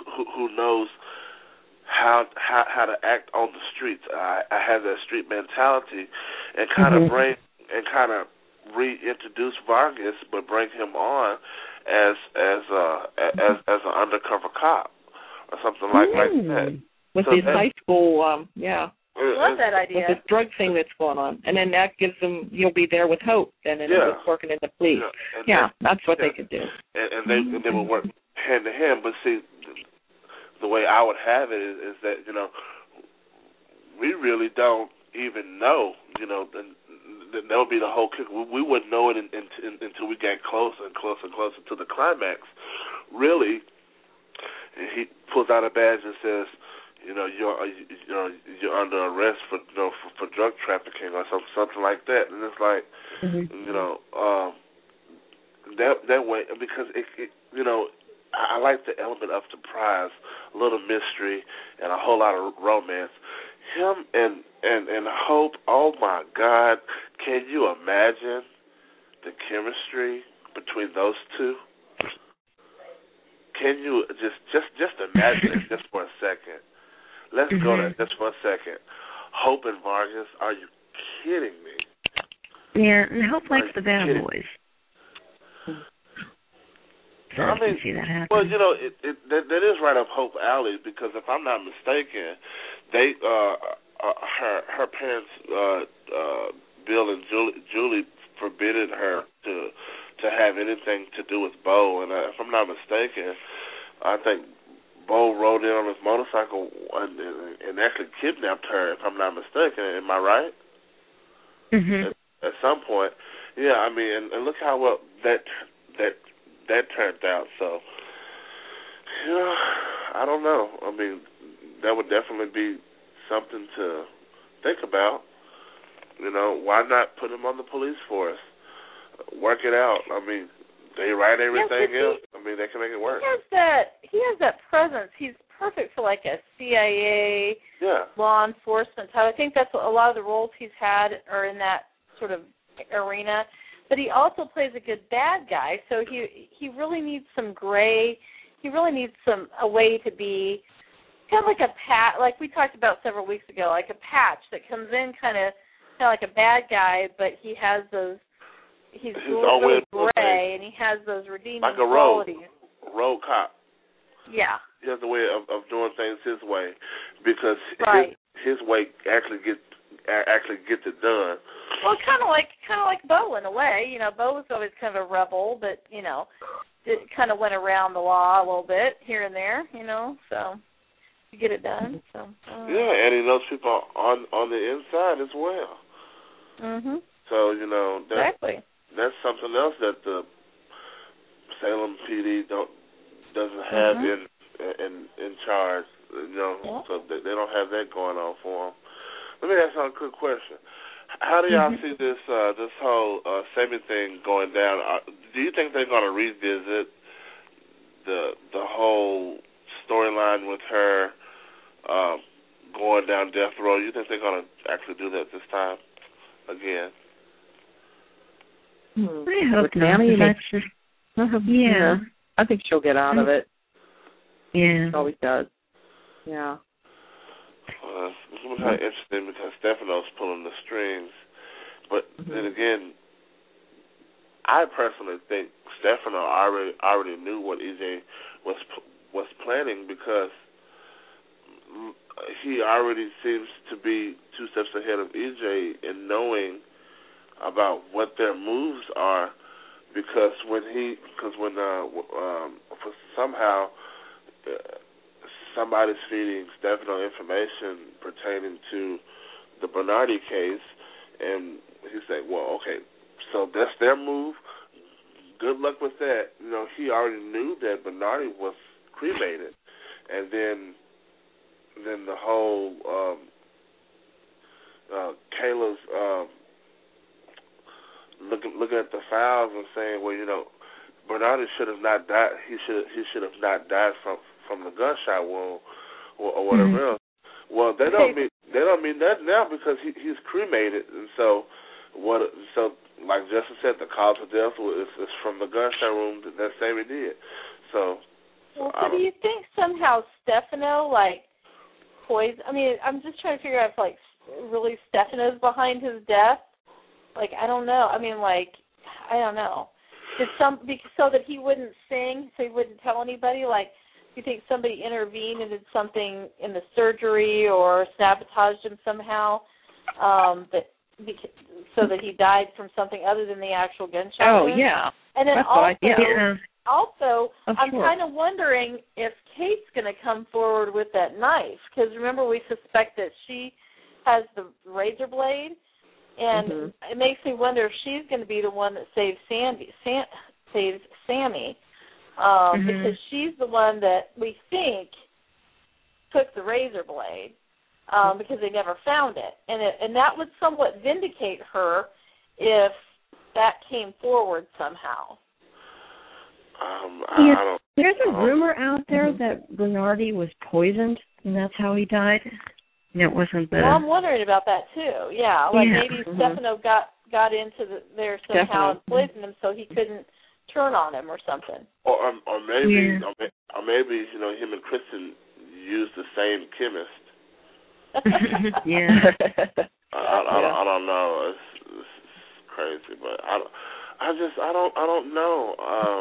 how to act on the streets. I have that street mentality, and kind of reintroduce Vargas, but bring him on as an undercover cop or something like that. With his high school, I love that idea. With this drug thing that's going on, and then that gives them, you'll be there with Hope, and then it's working in the police. That's what they could do. And they would work hand to hand. But see, the way I would have it is that we really don't even know. That would be the whole kick. We wouldn't know it until we get closer and closer and closer to the climax. Really, and he pulls out a badge and says, you're under arrest for drug trafficking or something like that. And it's like, that way, because it I like the element of surprise, a little mystery, and a whole lot of romance. Him and Hope, oh my God, can you imagine the chemistry between those two? Can you just imagine it just for a second? Let's go there just for a second. Hope and Vargas, are you kidding me? Yeah, and Hope likes the Bad Boys. So I can see that happen. Well, that is right up Hope alley, because if I'm not mistaken, they her parents, Bill and Julie, forbidden her to have anything to do with Bo, and if I'm not mistaken, I think Bo rode in on his motorcycle and actually kidnapped her, if I'm not mistaken. Am I right? At some point, yeah. I mean, and look how well that turned out. So, I don't know. I mean, that would definitely be something to think about. Why not put him on the police force? Work it out. I mean, they write everything else. I mean, they can make it work. He has that presence. He's perfect for like a CIA law enforcement type. I think that's what a lot of the roles he's had are in that sort of arena. But he also plays a good bad guy, so he really needs some gray. He really needs a way to be kind of like a pat, like we talked about several weeks ago, like a Patch that comes in kind of like a bad guy, but he has those. He's really gray, and he has those redeeming qualities. road cop. Yeah. He has a way of doing things his way, because his way actually gets it done. Well, kind of like Bo in a way. You know, Bo was always kind of a rebel, but you know, it kind of went around the law a little bit here and there. You know, so to get it done. So. Yeah, and he knows people on the inside as well. Mhm. So you know exactly. That's something else that the Salem PD doesn't have in charge. You know, so they don't have that going on for them. Let me ask you a quick question. How do y'all see this whole Sammy thing going down? Do you think they're going to revisit the whole storyline with her going down death row? You think they're going to actually do that this time again? I hope with Sammy, yeah. I think she'll get out of it. Yeah. She always does. Yeah. It's kind of interesting because Stefano's pulling the strings, but then again, I personally think Stefano already knew what EJ was planning, because he already seems to be 2 steps ahead of EJ in knowing about what their moves are, because when somehow somebody's feeding Stefano information pertaining to the Bernardi case, and he's saying, well, okay, so that's their move. Good luck with that. You know, he already knew that Bernardi was cremated, and then the whole Kayla's looking at the files and saying, well, you know, Bernardi should have not died. He should have not died from the gunshot wound or whatever else. Well, they don't mean that now, because he's cremated, and so like Justin said, the cause of death is from the gunshot wound that Sammy did. So do you think somehow Stefano poisoned? I mean, I'm just trying to figure out if really Stefano's behind his death. I don't know. I mean, I don't know. So that he wouldn't sing, so he wouldn't tell anybody? Do you think somebody intervened and did something in the surgery or sabotaged him somehow, so that he died from something other than the actual gunshot? Oh, yeah. And then also, I'm sure. kind of wondering if Kate's going to come forward with that knife, because remember, we suspect that she has the razor blade. And it makes me wonder if she's going to be the one that saves Sammy, because she's the one that we think took the razor blade, because they never found it, and that would somewhat vindicate her if that came forward somehow. There's a rumor out there that Bernardi was poisoned, and that's how he died. It wasn't the... Well, I'm wondering about that, too. Yeah, maybe Stefano got into there somehow and poisoned him so he couldn't turn on him or something. Or maybe, you know, him and Kristen used the same chemist. I don't know. It's crazy, but I don't know.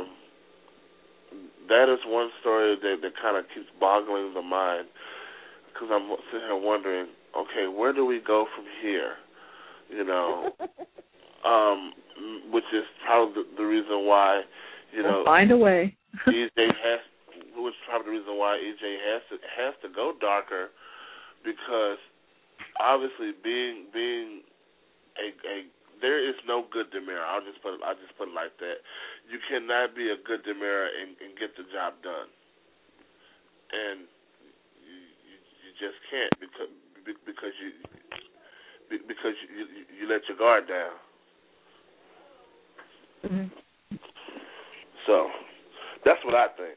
That is one story that kind of keeps boggling the mind. Because I'm sitting here wondering, okay, where do we go from here? You know, which is probably the reason why, you know, we'll find a way. which is probably the reason why EJ has to go darker, because obviously being a there is no good DiMera. I'll just put it like that. You cannot be a good DiMera and get the job done, and you just can't because you let your guard down. Mm-hmm. So that's what I think.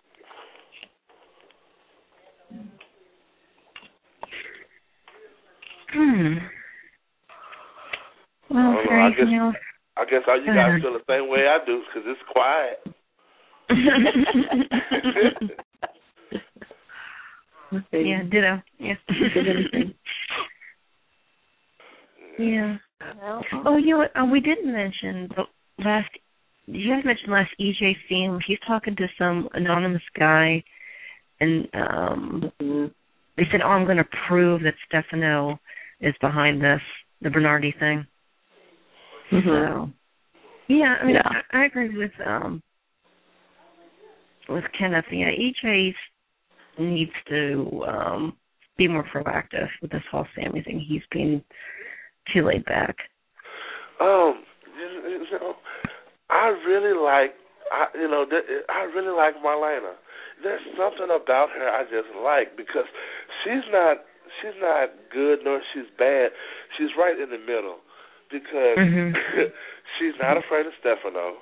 Well, I guess all you guys feel the same way I do, because it's quiet. Yeah, ditto. Yeah. Yeah. Oh, you know what? We didn't mention the last you guys mentioned last EJ theme. He's talking to some anonymous guy, and they said, I'm going to prove that Stefano is behind this, the Bernardi thing. So, yeah, I mean, I agree with Kenneth. Yeah, EJ needs to be more proactive with this whole Sammy thing. He's being too laid back. I really like Marlena. There's something about her I just like, because she's not good nor she's bad. She's right in the middle, because she's not afraid of Stefano.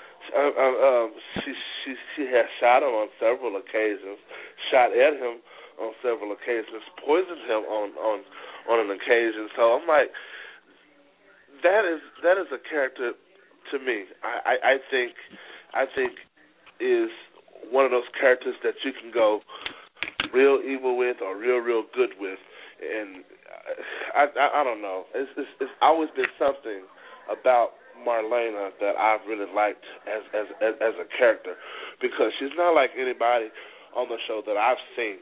She has shot him on several occasions, shot at him on several occasions, poisoned him on an occasion. So I'm like, that is a character to me. I think is one of those characters that you can go real evil with or real good with, and I don't know. It's always been something about Marlena that I've really liked as a character, because she's not like anybody on the show that I've seen.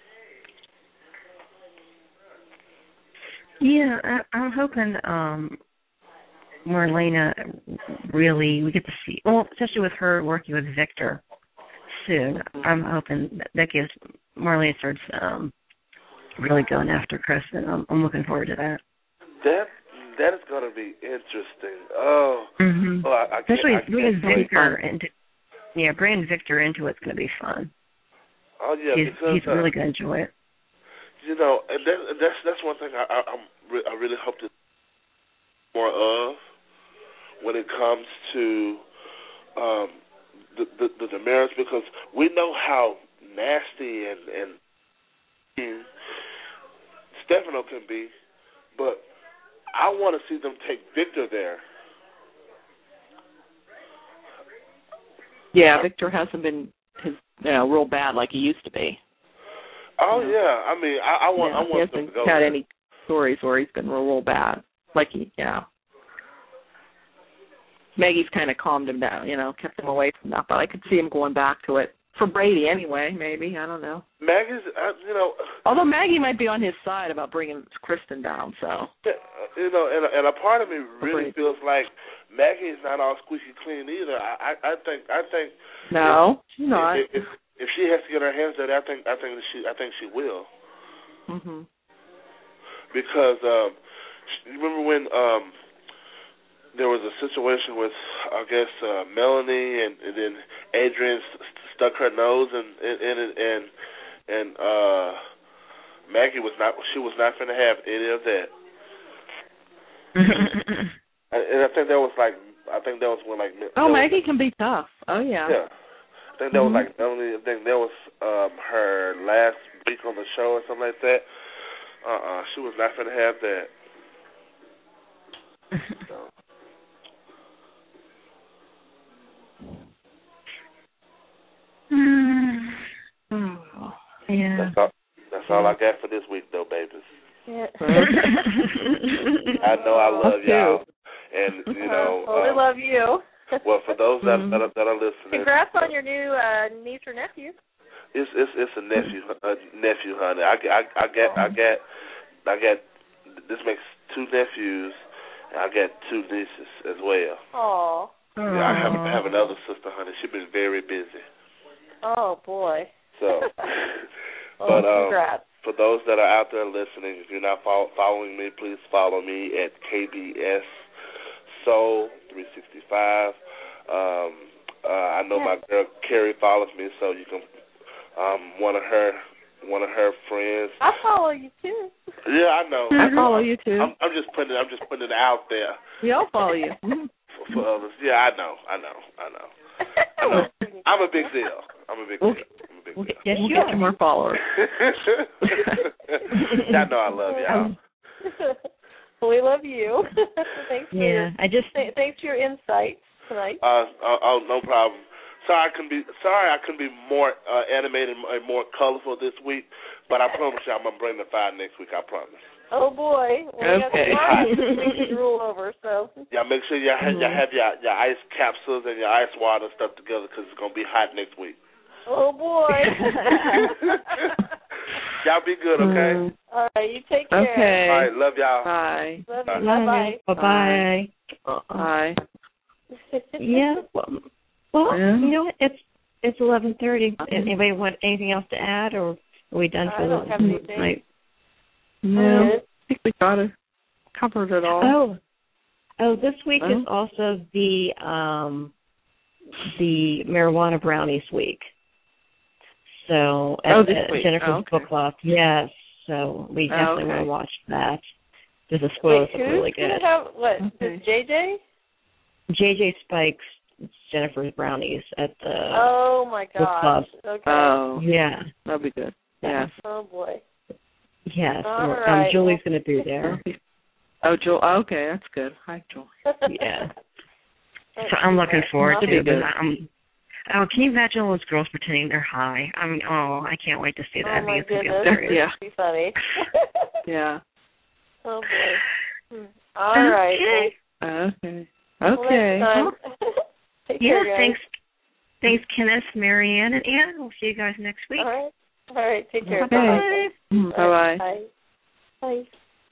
Yeah, I'm hoping Marlena really, we get to see, well, especially with her working with Victor soon. I'm hoping that gives Marlena starts really going after Chris, and I'm looking forward to that. That is going to be interesting. Especially bringing Victor into, bringing Victor into it's going to be fun. Oh yeah, he's really going to enjoy it. You know, and that's one thing I really hope to more of when it comes to the marriage, because we know how nasty and Stefano can be, but I want to see them take Victor there. Yeah, Victor hasn't been real bad like he used to be. Oh yeah, I mean, I want them to go. He hasn't had any stories where he's been real bad. Maggie's kind of calmed him down, kept him away from that. But I could see him going back to it for Brady anyway. Maybe, I don't know. Maggie's, although Maggie might be on his side about bringing Kristen down, so. And a part of me really feels like Maggie is not all squeaky clean either. I think. No, she's not. If she has to get her hands dirty, I think she will. Mhm. Because you remember when there was a situation with, I guess, Melanie and then Adrian stuck her nose and Maggie was not going to have any of that. And I think that was when Maggie can be tough. Oh yeah. Yeah. I think that was Melanie. I think that was her last week on the show or something like that. She was not going to have that. So. Yeah. That's all I got for this week, though, babies. Yeah. I know I love y'all, and well, we love you. Well, for those that are listening, congrats on your new niece or nephew. It's a nephew, honey. I got this makes 2 nephews, and I got 2 nieces as well. Oh. Yeah, I have another sister, honey. She's been very busy. Oh boy. So, well, congrats. For those that are out there listening, if you're not following me, please follow me at KBS Soul 365. I know my girl Carrie follows me, so you can one of her friends. I follow you too. Yeah, I know. I follow you too. I'm just putting it out there. We all follow you. For others. Yeah, I know. I'm a big deal. We'll get you more followers. I know I love y'all. Well, we love you. Thanks for thanks for your insights tonight. No problem. Sorry I couldn't be more animated and more colorful this week, but I promise you I'm gonna bring the fire next week. I promise. Oh boy. Well, Okay. We can rule over. So. Yeah, make sure you have your ice capsules and your ice water and stuff together because it's gonna be hot next week. Oh boy. Y'all be good, okay? All right, you take care. Okay. All right, love y'all. Bye. Love you. Bye-bye. Bye-bye. Bye. Yeah. Well, you know what? It's 11:30. Anybody want anything else to add, or are we done for the night? No, I think we got it. Covered it all. Oh, this week is also the marijuana brownies week. So at Jennifer's Book Club, yes. So we definitely want to watch that. Because the spoilers look really good. Who's going to have what? Is JJ? JJ Spikes Jennifer's brownies at the Oh my gosh. Book Club. Okay. Oh. Yeah. That'll be good. Yeah. Oh boy. Yes. All right. Julie's going to be there. Oh, Joel. Okay, that's good. Hi, Joel. Yeah. So I'm looking forward to it. Can you imagine all those girls pretending they're high? I mean, I can't wait to see that. Oh my goodness. Yeah. That'd be funny. Yeah. Oh boy. All right. Okay. Okay. Take care, guys. Thanks, Kenneth, Marianne, and Ann. We'll see you guys next week. All right. Take care. Okay. Bye. Bye-bye. Bye. Bye.